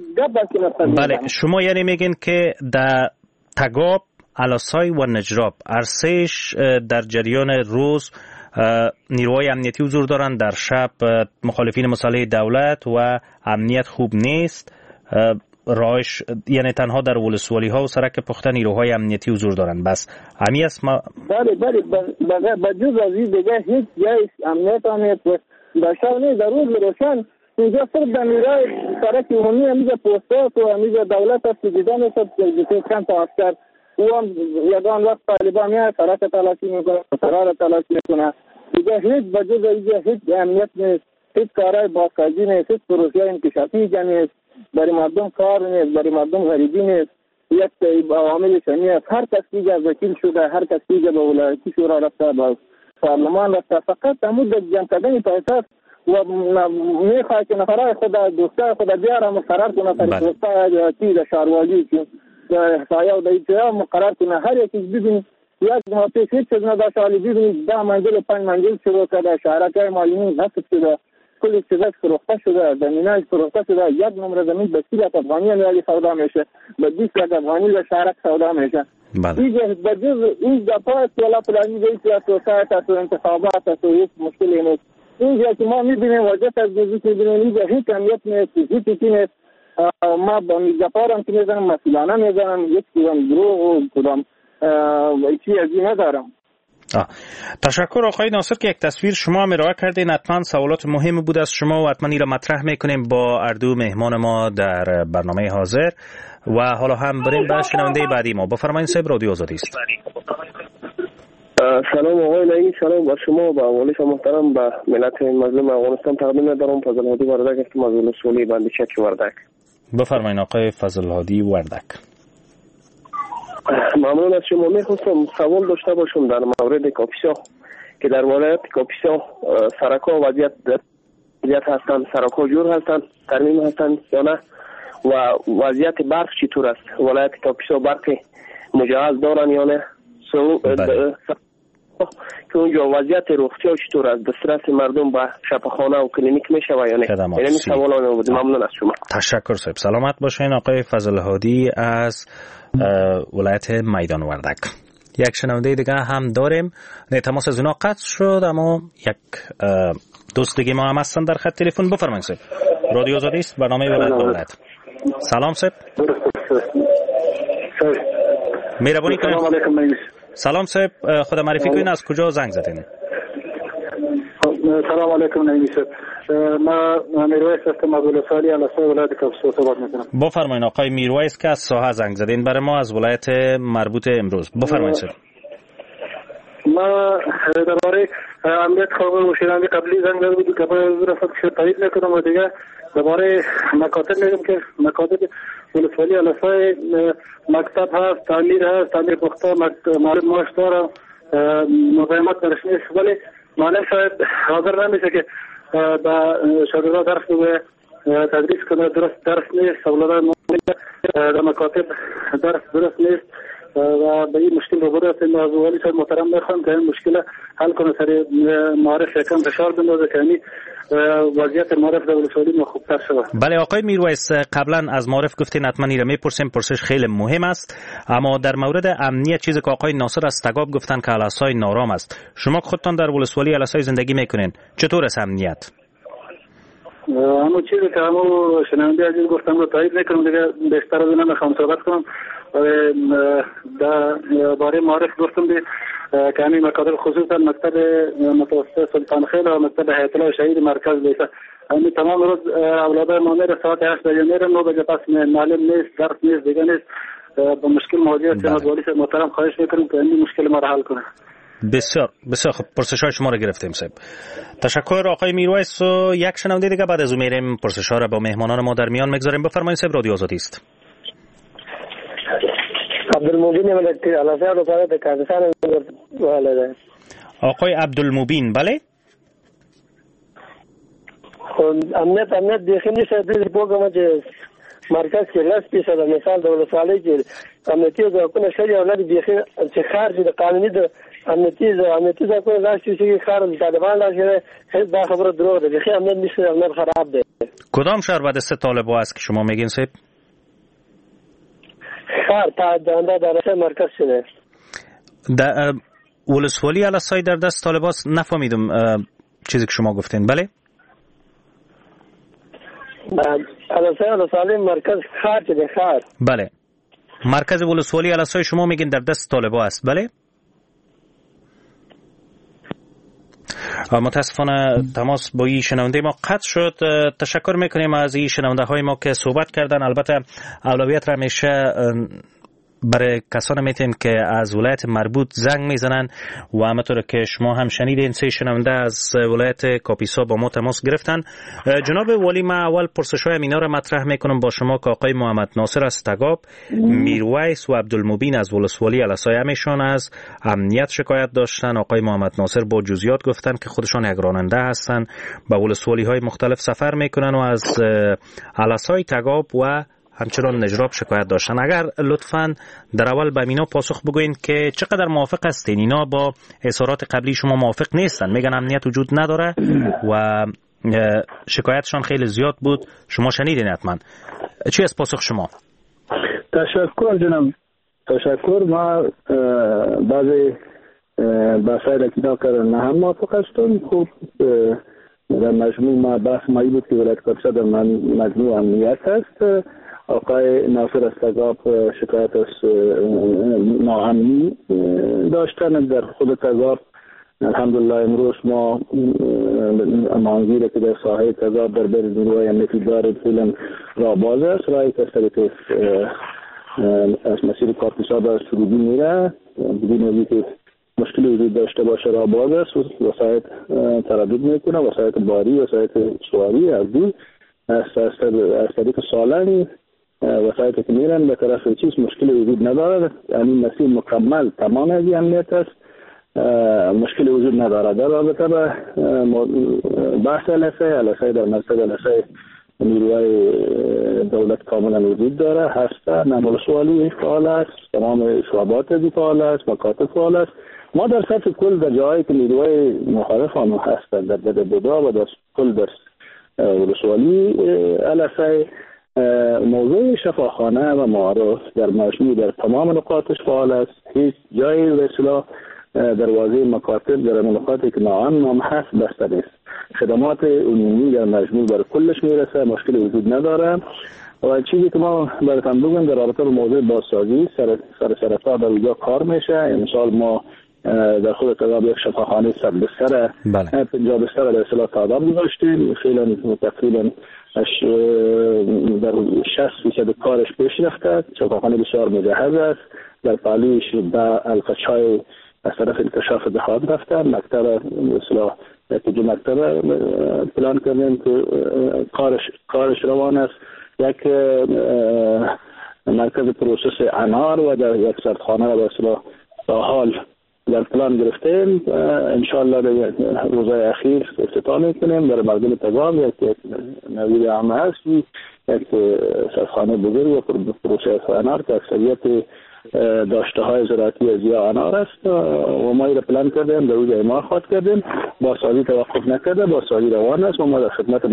بله شما یعنی میگین که در تگاب علاسای و نجراب ارسش در جریان روز نیروهای امنیتی حضور دارند، در شب مخالفین مسلح دولت و امنیت خوب نیست. رایش یعنی تنها در ولسوالی ها و سرک پخته نیروهای امنیتی حضور دارند. بس همین است ما. بله بجز از این دیگه هیچ جای امنیت در شب نیست. در روز روشن اینجا صرف در نیروهای سرک عمومی همیجا پوستات و همیجا دولت هست که دیدن است که چند تا عسکر او هم یگان وقت طالبان میاد سرک تلاشی میکنه، سرار تلاشی میکنه. دیگه هیچ بجز اینجا هیچ امنیت نیست، هیچ کارهای بازسازی نیست، هیچ پروژه انکشافی نیست، برای مردم کار نیست، برای مردم غریبی نیست. یک عوامل شنی است. هر کس دیگه وکیل شده، هر کس دیگه به ولایتی شورا رفته، به پارلمان رفته، فقط همون جمع کردن پیسه و میخواه که نفرهای خود دوستای خود بیاره مقرر کنه دوستای چیز شهروالی که احصایه و دیگه مقرر کنه. هر یکی ببینید یک ماه پیش هیچ چیز نداشت، حالی ببینید 10 منزل 5 منزل شروع کرده، شهرکای معلومین نصف شده، کلی چیزاش فروخته شده، زمیناش فروخته شده. یک نمره زمین به 30 لک افغانی میلی سودا میشه، به 20 لک افغانی به شهرک سودا میشه. دیگه بجز این دفعه ولا پلانی دیگه سیاست است و انتخابات است و هیچ مشکلی نیست. اینجا که ما میبینیم وجهت از نزدیک میبینیم اینجا هیچ امنیت نیست، هیچ چیزی نیست. ما با میزپارم که میزنم مسئولانه میزنم، یک کدام دروغ و کدام چیزی از این ندارم. تشکر آقای ناصر که یک تصویر شما ارائه کردین. حتما سوالات مهم بود از شما و حتما این را مطرح میکنیم با اردو مهمان ما در برنامه حاضر و حالا هم بریم به شنونده بعدی ما. بفرمایید صاحب، رادیو آزادی است. سلام آقای نعیمی، سلام بر شما و والیس محترم، به ملت مظلوم افغانستان تقدیم می‌دارم. فضل هادی وردک هستم از ولسوالی بندیچک وردک. بفرمایید آقای فضل هادی وردک. ممنون از شما. می‌خواستم سوال داشته باشم در مورد کاپیسا که در ولایت کاپیسا سرک‌ها وضعیت هستند، سرک‌ها جور هستند، ترمیم هستند یا نه، و وضعیت برق چطور است؟ ولایت کاپیسا برق مجهز دارن یا نه؟ که اونجا وضعیت روغتیا چطور است؟ دسترس مردم به شفاخانه و کلینیک میشه و یا نه؟ این سوالان بود. ممنون از شما. تشکر صاحب. سلامت باشین. آقای فضل هادی از ولایت میدان وردک. یک شنونده دیگه هم داریم. تماس از اونا قطع شد، اما یک دوست دیگه ما هم هستن در خط تلفن. بفرمایید صاحب. رادیو آزادی است، برنامه ولایت. سلام صاحب. مهربانی کنید. سلام علیکم. سلام صاحب، خود معرفی کنید، از کجا زنگ زدین؟ سلام علیکم نعیمی صاحب. ما میرویس هستم از ولسوالی علاسای ولایت کاپیسا صحبت میکنم. بفرمایید آقای میرویس که از ساحه زنگ زدین برای ما از ولایت مربوط امروز. بفرمایید صاحب. ما درباره امنیت خبر و شنونده قبلی زنگ زده بود که باید رفت که تایید نکنم و دیگه درباره مکاتب میگم که مکاتب ولسوالی علاسای مکتب هست، تعمیر پخته، معلم معاش داره، مقایمت درش نیست، ولی معلم شاید حاضر نمیشه که به شاگردان درس و تدریس کنه. درس نیست، اولادان در مکاتب درست نیست و به این مشکل روبرو هستیم. از والی صاحب محترم میخوام که این مشکل حل کنه، سر معارف یکم فشار بندازه که یعنی وضعیت معارف در ولسوالی ما خوبتر شود. بله آقای میرویس، قبلا از معارف گفتین حتما این رو میپرسیم، پرسش خیلی مهم است، اما در مورد امنیت چیزی که آقای ناصر از تگاب گفتن که علاسای نارام است، شما خودتان در ولسوالی علاسای زندگی میکنین، چطور است امنیت؟ همون چیزی که همون شنونده عزیز گفتم رو تایید میکنم، دیگه بیشتر از اینا میخوام صحبت کنم. در باره معارف گفتم که همین مکاتب خصوصا مکتب متوسط سلطان خیل و مکتب حیات الله شهید مرکز بیسته همین تمام روز اولادای ما میره ساعت 8 بجه میره 9 بجه پس معلم نیست، درس نیست، دیگه نیست. با مشکل مواجه هستیم. از والی صاحب محترم خواهش میکنم که این مشکل ما رو حل کنه. بسیار خوب، پرسش‌های شما رو گرفتیم صاحب. تشکر آقای میرویس. و یک شنونده دیگه بعد از اون میریم پرسش‌ها رو با مهمانان ما در میان میگذاریم. بفرمایید صاحب، رادیو آزادی است. عبدالمبین ملتی علاسای رو پاره کردستان والده. آقای عبدالمبین، بله؟ امنیت دیگه نیست. دیگه بگم که مرکز که لاس پیشه در مثال در ولسوالی که امنیتی زاکون شری اولاد دیگه چه خارج د قانونی د امنیتی زاکون لاس پیشه که خارج طالبان لاس هیچ با خبر دروغ ده. دیگه امنیت نیست، امنیت خراب ده. کدام شهر بعد از طالبان است که شما میگین صاحب؟ خار تا در مرکز شده. در ولسوالی علاسای در دست طالبان است. نفهمیدم چیزی که شما گفتین. بله؟ علاسای مرکز خار شده. خار. بله. مرکز ولسوالی علاسای شما میگین در دست طالبان است. بله؟ متاسفانه تماس با این شنونده ما قطع شد. تشکر میکنیم از این شنونده های ما که صحبت کردن. البته اولویت را همیشه برای کسانی میتیم که از ولایت مربوط زنگ میزنن و همطور که شما هم شنیدین 3 شنونده از ولایت کاپیسا با ما تماس گرفتن. جناب والی، ما اول پرسش‌های اینا را مطرح میکنم با شما که آقای محمد ناصر از تگاب، میرویس و عبدالمبین از ولسوالی علاسای همیشون از امنیت شکایت داشتن. آقای محمد ناصر با جزئیات گفتن که خودشان یک راننده هستن، با ولسوالی های مختلف سفر میکنن و از علاسای تگاب و همچنان نجراب شکایت داشتن. اگر لطفاً در اول به اینا پاسخ بگوین که چقدر موافق هستین؟ اینا با اظهارات قبلی شما موافق نیستن، میگن امنیت وجود نداره و شکایتشان خیلی زیاد بود. شما شنیدین حتما. چی از پاسخ شما؟ تشکر جناب. تشکر. ما بعضی بحثای را که کردن نه هم موافق هستم. خوب در مجموع ما بحث مایی بود که ولایت کاپیسا در مجموع امنیت هست. آقای ناصر از تگاب شکایت از ناامنی داشتن در خود تگاب. الحمدلله امروز ما امانگیره که در ساحه تگاب در بین نیروهای امنیتی داره فعلا راه باز است. راهی کسایی که از مسیر کاپیسا به سرودی میره بدون اینکه مشکلی وجود داشته باشه را باز است، وسایط تردد میکنه، وسایط باری، وسایط سواری از دور از طریق سالنگ وسایطی که میرن به طرف چیز مشکلی وجود نداره. یعنی مسیر مکمل تمام از امنیت است، مشکلی وجود نداره. در رابطه به بحث LSI در مرکز LSI نیروهای دولت کاملا وجود داره، هست، نمولسوالی فعال است، تمام شعبات فعال است، مکاتب فعال است. ما در سطح کل در جایی که نیروهای مخالف هم هستند در بودرا و در کل در ولسوالی LSI موضوع شفاخانه و معارف در مجموع در تمام نقاطش فعال است. هیچ جایی به اصطلاح دروازه مکاتب در نقاطی که نام هست بسته نیست. خدمات عمومی در مجموع بر کلش میرسه، مشکلی وجود نداره. و چیزی که ما براتون بگم در رابطه با موضوع بازسازی سر در اونجا کار میشه. امسال ما در خود تقاب یک شفاخانه 100 بستر 50 بستر در اصطلاح تعداد گذاشتیم. فعلا تقریبا در 60% کارش پیش رفته. شفاخانه بسیار مجهز است. در پالیش به القچای از طرف انکشاف دهات رفته. مکتب اصطلاح یک مکتب پلان کردیم که کارش روان است. یک مرکز پروسس انار و در یک سردخانه را به اصطلاح تا حال در پلان گرفتیم. انشاءالله در روزهای اخیر افتتاح میکنیم. در مردم تگام یک نوید عامه هست، یک سردخانه بزرگ و پروسس انار که اکثریت داشته های زراعتی از یا انار است و ما را پلان کردیم، در روز ایمار خواهد کردیم. بازسازی توقف نکرده، بازسازی روان است و ما در خدمت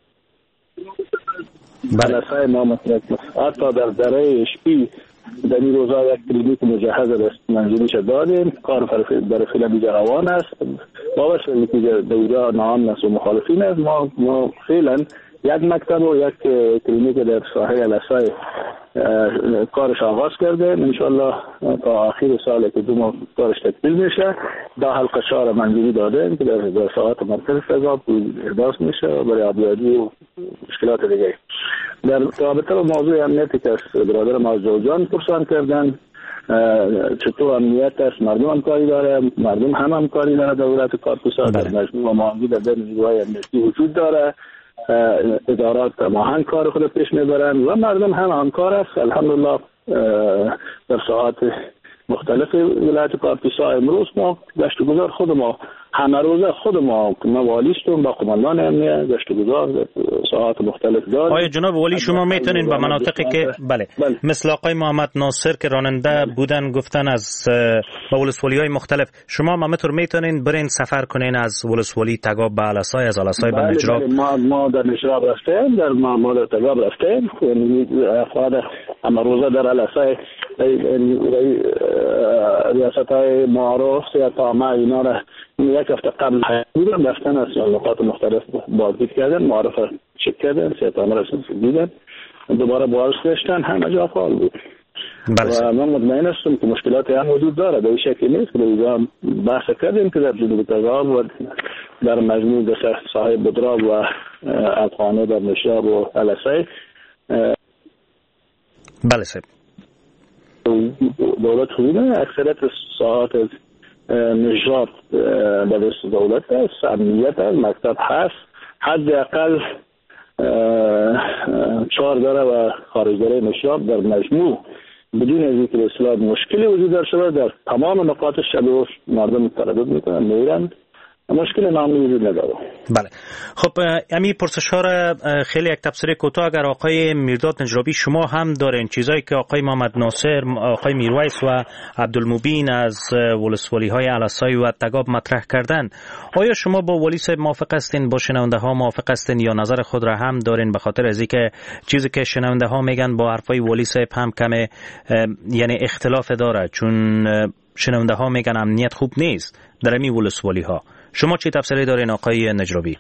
LSI ما مطلق حتی در دره اشپی در این روزا یک کلینیک مجهز است منزلیش دادیم. کار در فعلا دیگر روان است. با وجه نتیجه دوجا نام است و مخالفین است. ما فعلا یک مکتب و یک کلینیک در ساحه LSI کارش آغاز کرده. انشالله تا آخر سال که دو ماه کارش تکمیل میشه. 10 حلقه شهر منزلی داده که در ساعات مرکز تگاب احداث میشه برای آبیاری و مشکلات دیگه. در رابطه با موضوع امنیتی که برادر ما جوجان پرسان کردن، چطور امنیت است، مردم همکاری داره، مردم هم همکاری داره، دولت کارپوسا در مجموع و معاملی در نیروهای امنیتی وجود داره، ادارات هماهنگ کار خود پیش میبرن و مردم هم همکار است. الحمدلله در ساعات مختلف ولایت کارپوسا امروز ما گشت و گذار خود ما همه روزه خود ما والیستون با قماندان امنیت گشت و گذار ساعات مختلف داریم. آیا جناب والی شما میتونین به مناطقی که بله مثل آقای محمد ناصر که راننده بودن گفتن از ولسوالی‌های مختلف، شما همینطور میتونین برین سفر کنین از ولسوالی تگاب به LSI، از LSI به نجراب؟ ما در نجراب رفتیم، در ما در تگاب رفتیم. افراد همه روزه در LSI ریاست‌های معارف سیاطامه اینا را یک هفته قبل بودن رفتن از نقاط مختلف بازدید کردن، معارفه چک کردن، سیاطامه را دیدن، دوباره بازگشتن، همه جا فعال بود. و من مطمئن هستم که مشکلات هم وجود داره، به این شکل نیست که اینجا بحث کردیم که در جنوب تگاب و در مجموع در ساحه بودرا و افغانه در نشاب و LSI بله صاحب دولت خوبه. اکثریت ساعات نجات به دست دولت است، امنیت است، مکتب هست، حداقل 4 داره و خارج داره نشاب در مجموع بدون از اینکه اصلاح مشکلی وجود داشته در تمام نقاط شب مردم تردد میکنن میرن، مشکل نامی وجود نداره. بله خب امی پرسش ها را خیلی یک تفسیر کوتاه اگر آقای میرداد نجرابی شما هم دارین چیزایی که آقای محمد ناصر، آقای میرویس و عبدالمبین از ولسوالی های LSI و تگاب مطرح کردن، آیا شما با ولی صاحب موافق هستین، با شنونده ها موافق هستین یا نظر خود را هم دارین؟ به خاطر از اینکه چیزی که شنونده ها میگن با حرفای ولی صاحب هم کم یعنی اختلاف داره، چون شنونده ها میگن امنیت خوب نیست در امی ولسوالی ها. شما چی تفسیری دارین آقای نجرابی؟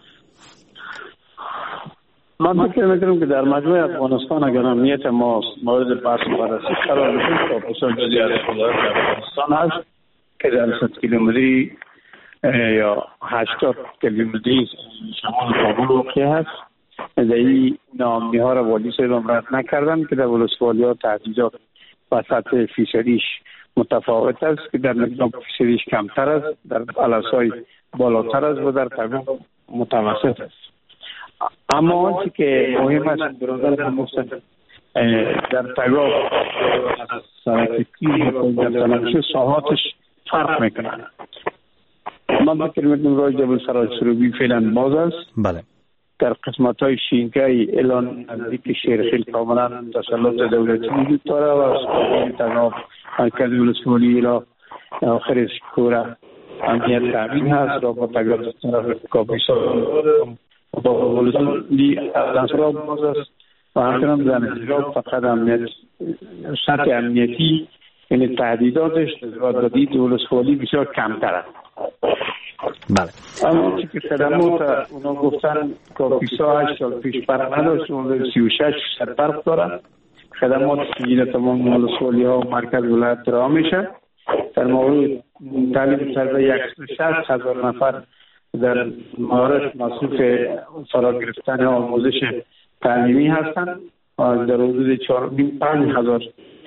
من فکر میکنم که در مجموع افغانستان اگر امنیت ما مورد بحث بررسی قرار بشه تا بسیار جزئی از افغانستان هست که در 100 کیلومتری یا 80 کیلومتری شمال کابل واقع هست. در این ناامنی ها را والی صاحب رد نکردن که در ولسوالی ها تهدیدات و سطح فیصدیش متفاوت است که در مقدار فیصدیش کمتر است، در علاسای بالاتر است و در تگاب متوسط است. اما آنچه که مهم است برادر محسن، در تگاب سرک تیر در تنفس ساحاتش فرق میکنند. من فکر میکنم راه جبل سراج سروبی فعلا باز است. بله. در قسمت های شینکای الان نزدیک شیرخیل کاملا تسلط دولتی وجود داره و از تناب مرکز ولسوالی الى آخر شکوره امنیت تامین هست. را با تگاب طرف کاپیسا با ولسوالی لنسراب باز است و همچنان در نجراب فقط امنیت سطح امنیتی یعنی تهدیداتش نسبت به ولسوالی بسیار کمتر است. بله. اما چی که خدمات اونا گفتن کاپیسا 8 سال پیش فرق نداشت، 36 فرق دارن. خدمات سجیل تمام ولسوالی ها و مرکز ولایت را میشه. در مورد تعلیم طلبه 160,000 نفر در معارف مصروف فرا گرفتن آموزش تعلیمی هستند و در حدود 4,500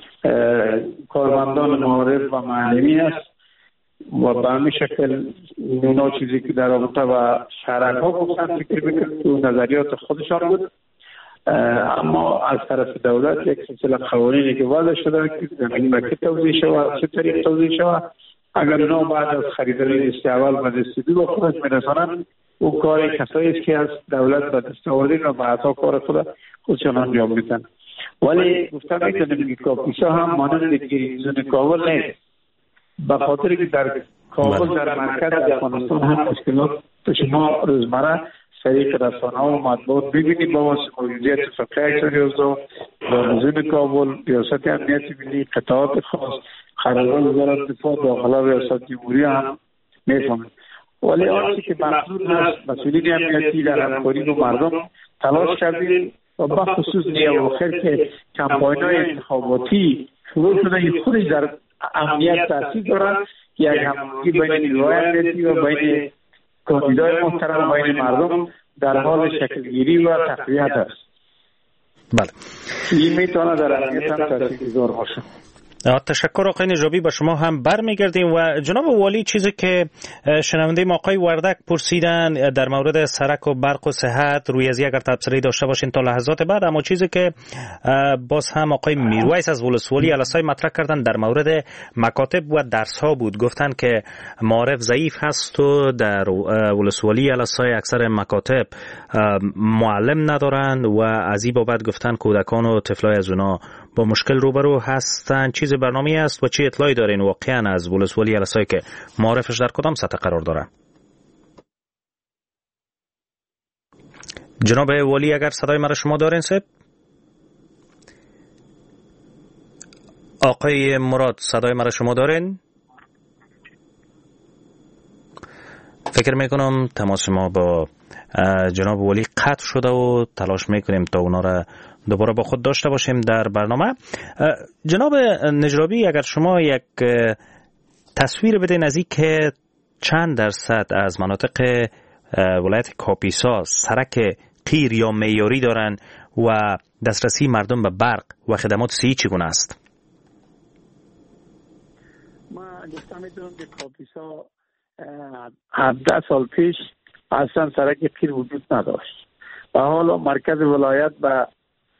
کارمندان معارف و معلمی است و به همین شکل اونا چیزی که در رابطه و شهرک ها گفتن فکر میکنم تو نظریات خودشان بود. اما از طرف دولت یک سلسله قوانینی که وضع شده که زمینی به که توضیح شود، چه طریق توضیح شود، اگر اونا بعد از خریداری دست اول به دست دو خودش میرسانند او کار کسایی است که از دولت به دست آوردن و بعدها کار خودشان انجام میدن. ولی گفتم میتونیم که کاپیسا هم مانند گریزون کابل نیست، به خاطر که در کابل در مرکز افغانستان هم مشکلات شما روزمره طریق رسانه و مطبوعات ببینید با موجودیت فقیه 811 رمزون کابل، ریاست امنیت ملی، قطعات خاص، قرارداد وزارت دفاع، داخله ریاست جمهوری هم میفهمید. ولی آنچه که مقصود هست مسئولین امنیتی در همکاری با مردم تلاش کردیم و بخصوص نیاوخر که کمپاین‌های انتخاباتی شروع شده خودش در امنیت تاثیر دارد، یک همکاری بین نیروهای امنیتی و بین کاندیدای محترم بین مردم در حال شکلگیری و تقویت است. بله. این میتونه در امنیت هم تاثیرگذار باشه. تشکر آقای نجابی، به شما هم برمیگردیم. و جناب والی، چیزی که شنونده ما آقای وردک پرسیدن در مورد سرک و برق و صحت روی ازی اگر تبصره داشته باشین تا لحظات بعد، اما چیزی که باز هم آقای میرویس از ولسوالی علاسای مطرح کردن در مورد مکاتب و درس ها بود. گفتن که معارف ضعیف هست و در ولسوالی علاسای اکثر مکاتب معلم ندارن و از این بابت گفتن کودکان و طفلای از اونا با مشکل روبرو هستن. چیز برنامه‌ای است و چی اطلاعی دارین واقعا از ولسوالی علاسای که معارفش در کدام سطح قرار داره؟ جناب والی اگر صدای مرا شما دارین سب؟ آقای مراد صدای مرا شما دارین؟ فکر میکنم تماس ما با جناب والی قطع شده و تلاش میکنیم تا اونا را دوباره با خود داشته باشیم در برنامه. جناب نجرابی، اگر شما یک تصویر بدین از این که چند درصد از مناطق ولایت کاپیسا سرک قیر یا معیاری دارن و دسترسی مردم به برق و خدمات صحی چگونه است؟ ما گفتم میتونم که کاپیسا 17 سال پیش اصلا سرک قیر وجود نداشت و حالا مرکز ولایت به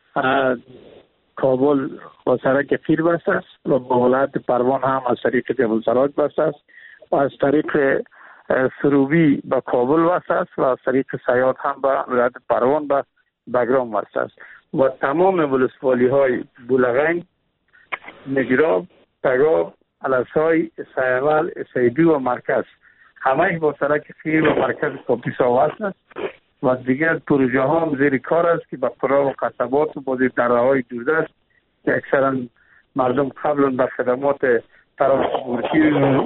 کابل و سرک قیر بسته است و با ولایت پروان هم از طریق جبل سراج بسته است و از طریق سروبی به کابل وصل است و از طریق سیاد هم به ولایت پروان به بگرام وصل است و تمام ولسوالی های بولغین، نجراب، تگاب، علاسای، سیول، سیدی و مرکز همه با سرک قیر و مرکز کاپیسا وصل است و دیگر پروژه ها هم زیر کار است که به قرا و قصبات و بازی دره‌های دوردست که اکثرا مردم قبلا به خدمات ترانسپورتی و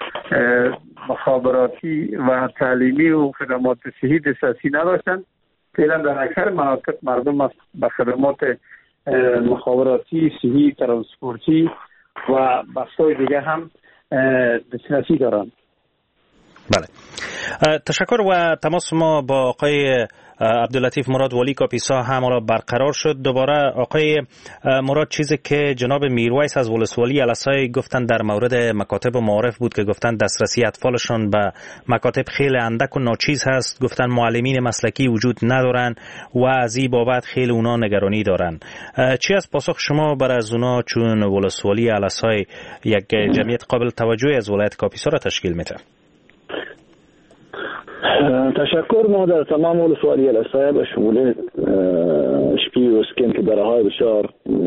مخابراتی و تعلیمی و خدمات صحی دسترسی نداشتند. فعلا در اکثر مناطق مردم به خدمات مخابراتی، صحی، ترانسپورتی و بخش‌های دیگه هم دسترسی دارند. بله، تشکر. و تماس ما با آقای عبداللطیف مراد والی کاپیسا هم حالا برقرار شد. دوباره آقای مراد، چیزی که جناب میرویس از ولسوالی الاسای گفتن در مورد مکاتب و معارف بود که گفتن دسترسی اطفالشان به مکاتب خیلی اندک و ناچیز هست، گفتن معلمین مسلکی وجود ندارن و از این بابت خیلی اونا نگرانی دارن. چی از پاسخ شما بر از اونا چون ولسوالی الاسای یک جمعیت قابل توجهی از ولایت کاپیسا را تشکیل میده؟ تشکر. ما در تمام ولسوالی الاسای به شمول شپی و اسکین که دره بسیار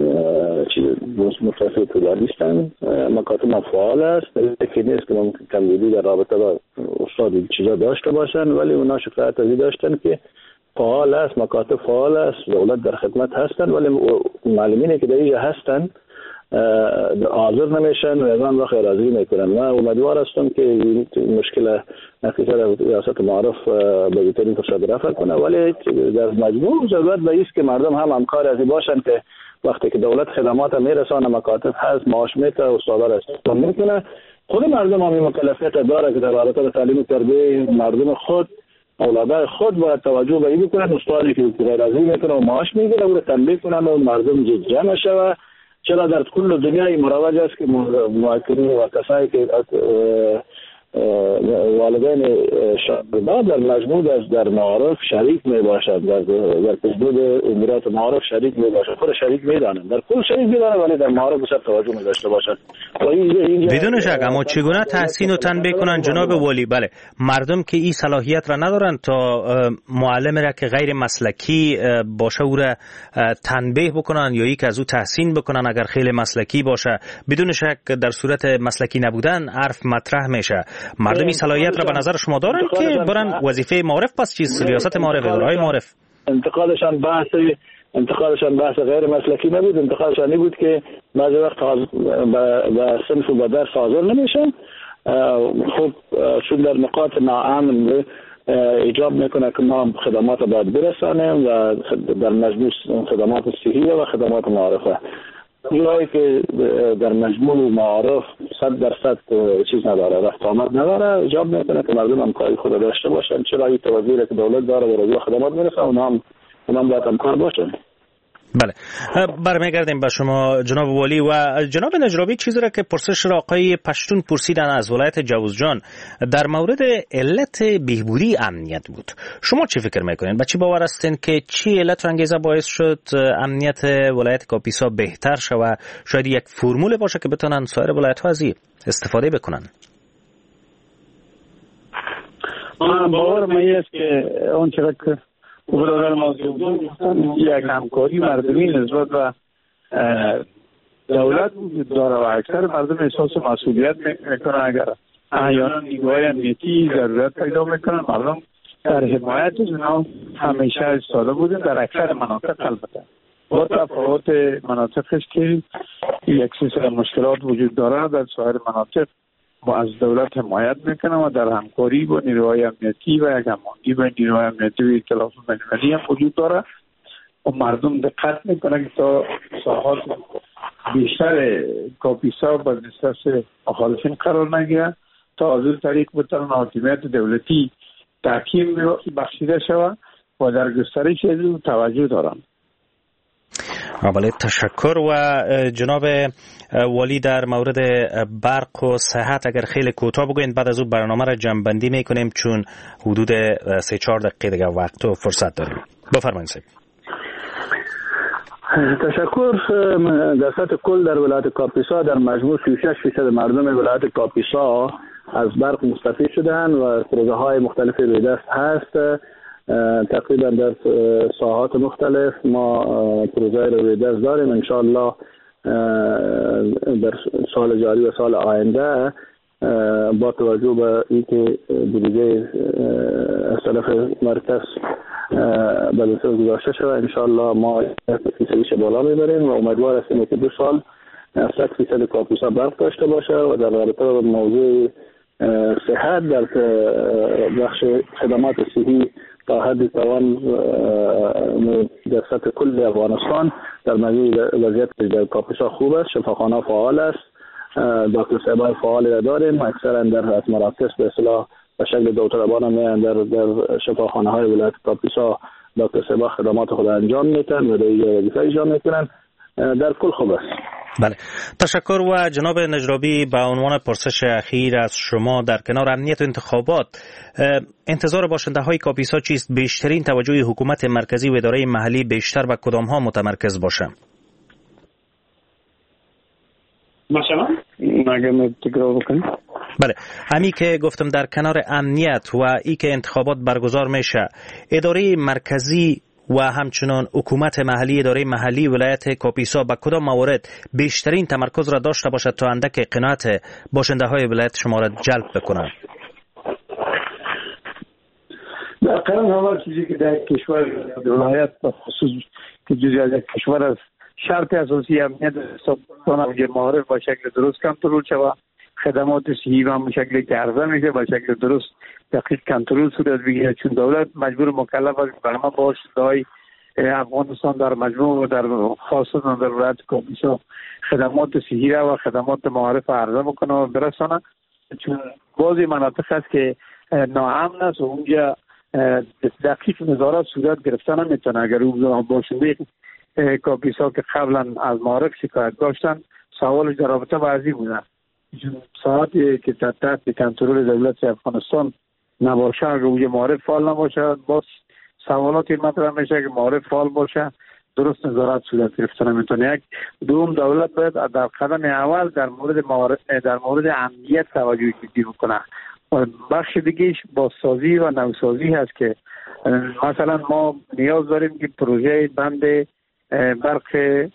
متوسط طولانی هستند، مکاتب ما فعال است. یکی نیست که ممکن کمبودی در رابطه با استاد چیزا داشته باشند، ولی اونا شکایت از این داشتن که فعال است، مکاتب فعال است، دولت در خدمت هستند، ولی معلمینی که در اینجا هستند حاضر نمیشن و از آن وقت راضی میکنن. من امیدوار هستم که این مشکل نتیجه ریاست معارف به بهترین فرصت رفع کنه، ولی در مجموع ضرورت به است که مردم هم همکار از این باشن که وقتی که دولت خدمات میرسانه، مکاتب هست، معاش میده، استادا را استخدام میکنه، خود مردم هم این مکلفیت داره که در رابطه با تعلیم و تربیت مردم خود، اولادای خود باید توجه به این بکنن. استادی که غیرازی میکنه و معاش میگیره او را تنبیه کنن و مردم جمع شوه. چرا در کل دنیای مروج است که موکلین و کسایی که والدین شاگردان در مجموع در معارف شریک می باشند، در حدود امورات معارف شریک می باشند، خود شریک می دانند، در کل شریک می دانند، ولی در معارف بسیار توجه می داشته باشند. بدون شک. اما چگونه تحسین و تنبیه کنن جناب والی؟ بله، مردم که این صلاحیت را ندارن تا معلم را که غیر مسلکی باشه او را تنبیه بکنن یا یک از او تحسین بکنن اگر خیلی مسلکی باشه. بدون شک در صورت مسلکی نبودن حرف مطرح میشه. مردمی صلاحیت را به نظر شما دارن که برن وظیفه معارف؟ پس چیز ریاست معارف، اداره‌های معارف؟ انتقادشان بحث غیر مسلکی نبود، انتقادشان این بود که بعضی وقت به صنف و به درس حاضر نمیشن. خب چون در نقاط ناامن ایجاب میکنه که ما خدمات باید برسانیم و در مجموع خدمات صحیه و خدمات معارفه، جایی که در مجموع معارف 100% چیز نداره، رفت آمد نداره، ایجاب میکنه که مردم همکاری خود داشته باشن. چرا این توازیره که دولت داره و رضا خدمات میرسه، اونا هم باید همکار باشن. بله، برمیگردیم به شما جناب والی. و جناب نجرابی چیزی را که پرسش را آقای پشتون پرسیدن از ولایت جوزجان در مورد علت بهبودی امنیت بود، شما چی فکر میکنین؟ به چی باور هستین که چی علت و انگیزه باعث شد امنیت ولایت کاپیسا بهتر شود؟ شاید یک فرمول باشه که بتونن سایر ولایت‌ها از این استفاده بکنن. باور من است که اون چرا که برادر موضوع یک همکاری مردمی نسبت به دولت وجود داره و اکثر مردم احساس مسئولیت میکنن. اگر احیانا نیروهای امنیتی ضرورت پیدا میکنن، مردم در حمایت اونا همیشه ایستاده بودن. در اکثر مناطق البته با تفاوت مناطقش که یک سلسله مشکلات وجود داره، در سایر مناطق ما از دولت حمایت میکنم و در همکاری با نیروهای امنیتی و یک هماهنگی با نیروهای امنیتی و ائتلاف بین‌المللی هم وجود داره و مردم دقت میکنه که تا ساحات بیشتر کاپیسا با دسترس مخالفین قرار نگیره تا از این طریق بتوان حاکمیت دولتی تحکیم بخشیده شود و در گسترش از توجه دارم. بله، تشکر. و جناب والی در مورد برق و صحت اگر خیلی کوتاه بگوین، بعد از اون برنامه را جمع‌بندی میکنیم چون حدود 3-4 دقیقه دیگه وقت و فرصت داریم. بفرمایید. تشکر. در سطح کل در ولایت کاپیسا در مجموع 36% مردم ولایت کاپیسا از برق مستفید شدن و پروژه های مختلف روی دست هست. تقریبا در ساحات مختلف ما پروژه روی دست داریم. انشاءالله در سال جاری و سال آینده با توجه به اینکه بودجه از طرف مرکز بلوسه گذاشته شده، انشاءالله ما 100% بالا میبریم و امیدوار هستیم که 2 سال 100% کاپیسا برق داشته باشه و در رابطه با موضوع صحت در بخش خدمات صحی تا حد توان در سطح کل افغانستان در مجموع وضعیت در کاپیسا خوب است. شفاخانه فعال است، دکتر صاحبای فعال داریم، اکثرا در مراکز به اصطلاح به شکل دکترابان هم در شفاخانه های ولایت کاپیسا دکتر صاحب خدمات خود انجام میتن و وظیفه اجرا میکنن. در کل خوب است. بله، تشکر. و جناب نجرابی، به عنوان پرسش اخیر از شما، در کنار امنیت و انتخابات انتظار باشنده های کاپیسا چیست؟ بیشترین توجه حکومت مرکزی و اداره محلی بیشتر به کدام ها متمرکز باشه؟ مثلا مگه تکرار بکنید؟ بله، همی که گفتم در کنار امنیت و ای که انتخابات برگزار میشه، اداره مرکزی و همچنان حکومت محلی، اداره محلی ولایت کاپیسا به کدام موارد بیشترین تمرکز را داشته باشد تا اندک قناعت باشنده های ولایت شما را جلب بکنند؟ در قرن اول چیزی که در کشور ولایت خصوص که جزئی از کشور است، شرط اساسی امنیت حساب کنم که معارف با شکل درست کنترل شود، خدمات صحی و به شکلی که عرضه میشه با شکل درست دقیق کنترل صورت بگیره، چون دولت مجبور مکلف است برای ما باشنده‌های افغانستان در مجموع و در خاصه در ولایت کاپیسا خدمات صحی و خدمات معارف عرضه بکنه و برسانه، چون بعضی مناطق هست که ناامن است و اونجا دقیق نظارت صورت گرفتن نمیتونه. اگر اون باشنده کاپیسا که قبلا از معارف شکایت داشتن، سوال در رابطه با ازی بودن، ساعتی که تحت کنترل دولت افغانستان نباشه، اگر اونجا معارف فعال نباشه، باز سوالاتی مطرح میشه که معارف فعال باشه، درست نظارت صورت گرفتن نمیتونه. یک دوم، دولت باید در قدم اول در مورد امنیت توجه جدی بکنه. بخش دیگهش بازسازی و نوسازی هست که مثلا ما نیاز داریم که پروژه بند برق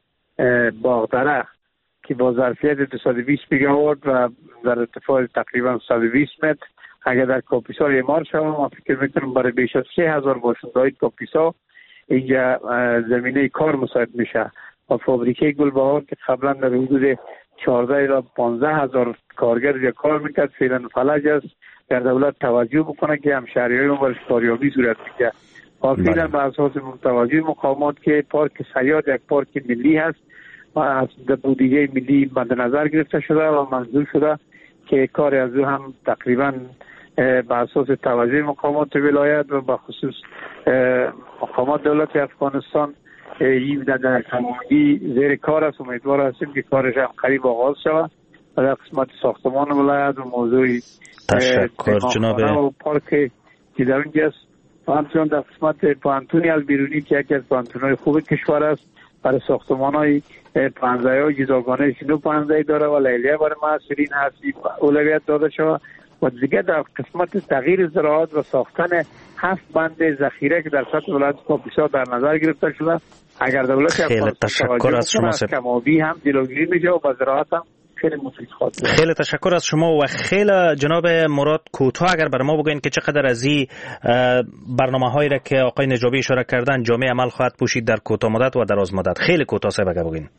باغدره که با ظرفیت 220 میگاوات و در ارتفاع تقریبا 120 متر اگر در کاپیسا اعمار شود، ما فکر میکنم برای بیش از 3000 باشنده های کاپیسا اینجا زمینه کار مساعد میشه. و فابریکه گلبهار که قبلا در حدود 14 تا 15 هزار کارگر کار میکرد، فعلا فلج است. در دولت توجه بکنه که همشهری‌های ما برش کاریابی صورت میگه. فعلا به اساس توجه مقامات که پارک سیاد یک پارک ملی هست و از بودجه ملی مد نظر گرفته شده و منظور شده که کار از او هم تقریبا به اساس توجه مقامات ولایت و به خصوص مقامات دولت افغانستان این در تمامی زیر کار است. امیدوار هستیم که کارش هم قریب آغاز شود و در قسمت ساختمان ولایت و موضوع تشکر جناب و پارک که در اونجا است و همچنان در قسمت پانتونی البیرونی که یکی از پانتون‌های خوب کشور است، برای ساختمان‌های پانزه‌های جداگانه شنو پانزه‌ای داره و لیلیه برای محصولین هست اولویت داده شود. و دیگه در قسمت تغییر زراعت و ساختن 7 بند ذخیره که در سطح ولایت کاپیسا در نظر گرفته شده، اگر دولت خیلی تشکر از شما سر کمابی هم جلوگیری میشه و با زراعت هم خیلی مفید خواهد. خیلی تشکر از شما و خیلی جناب مراد کوتاه اگر برای ما بگوین که چقدر از این برنامه‌هایی را که آقای نجرابی اشاره کردن جامع عمل خواهد پوشید در کوتاه مدت و دراز مدت؟ خیلی کوتاه صاحب اگر بگوین.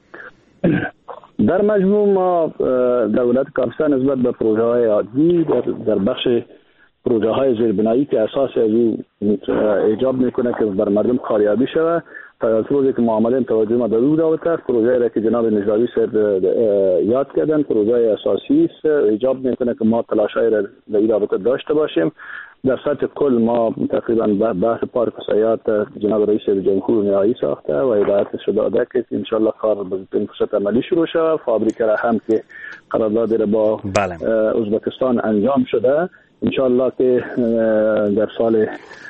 در مجموع ما دولت کاپیسا نسبت به پروژه های عادی در بخش پروژه های زیربنایی که اساس از این ایجاب میکنه که بر مردم کاریابی شود، تا روزی که معامله توجه ما داده بوده، پروژه را که جناب نجرابی صاحب یاد کردن پروژه اساسی است، ایجاب میکنه که ما تلاشای را در این رابطه داشته باشیم. در سطح کل ما تقریبا بحث پارک و سیاد جناب رئیس جمهور نهایی ساخته و هدایتش داده که انشالله کار به فرصت عملی شروع شود. فابریکه را هم که قرارداد را با ازبکستان انجام شده، انشالله که در سال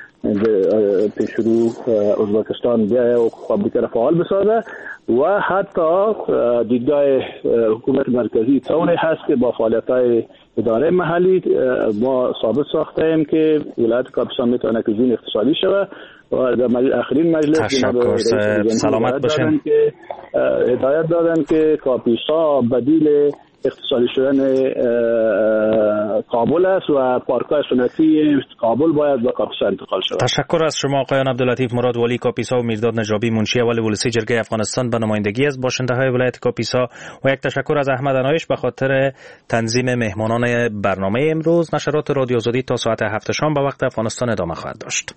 پیشرو ازبکستان بیایه و فابریکه را فعال بسازه. و حتی دیدگاه حکومت مرکزی طوری هست که با فعالیت‌های اداره محلی ما ثابت ساخته ایم که ولایت کاپیسا میتونه که زون اقتصادی شود و در آخرین مجلس تشکر سلامت باشین که هدایت دادن که کاپیسا بدیل اقتصادی شدن کابل است و پارک‌های سنتی کابل باید به کاپیسا انتقال شود. تشکر از شما آقایان عبداللطیف مراد ولی کاپیسا و میرداد نجرابی منشی اول ولسی جرگه افغانستان به نمایندگی از باشنده‌های ولایت کاپیسا و یک تشکر از احمد انایش به خاطر تنظیم مهمانان برنامه امروز. نشرات رادیو آزادی تا ساعت 7 شام به وقت افغانستان ادامه خواهد داشت.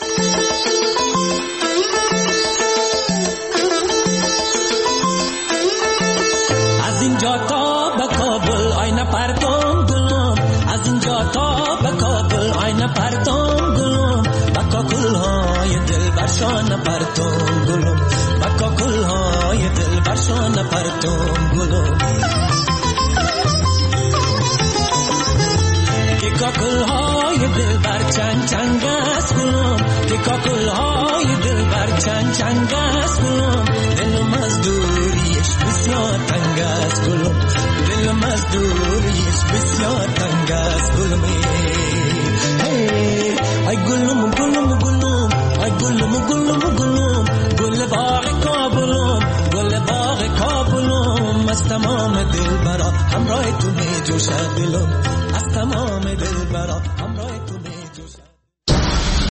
از اینجا تا به کابل آینه پرتون گلم، از اینجا تا به کابل آینه پرتون گلم، با کاکل های دل برشا برشان پرتون گلم با کاکلهای دل برشان پرتون گلم که کاکلهای دل بر چنگ چنگ است گلم که کاکلهای دل بر چنگ چنگ است گلم دلم از دوریش بسیار تنگ است گلم دلم از دوریش بسیار تنگ است گلم ای گلم گلم گلم ای گلم گلم گلم گل باغ کابلم گل باغ کابلم از تمام دل برا همراه تو می جوشد دلم از تمام دل برا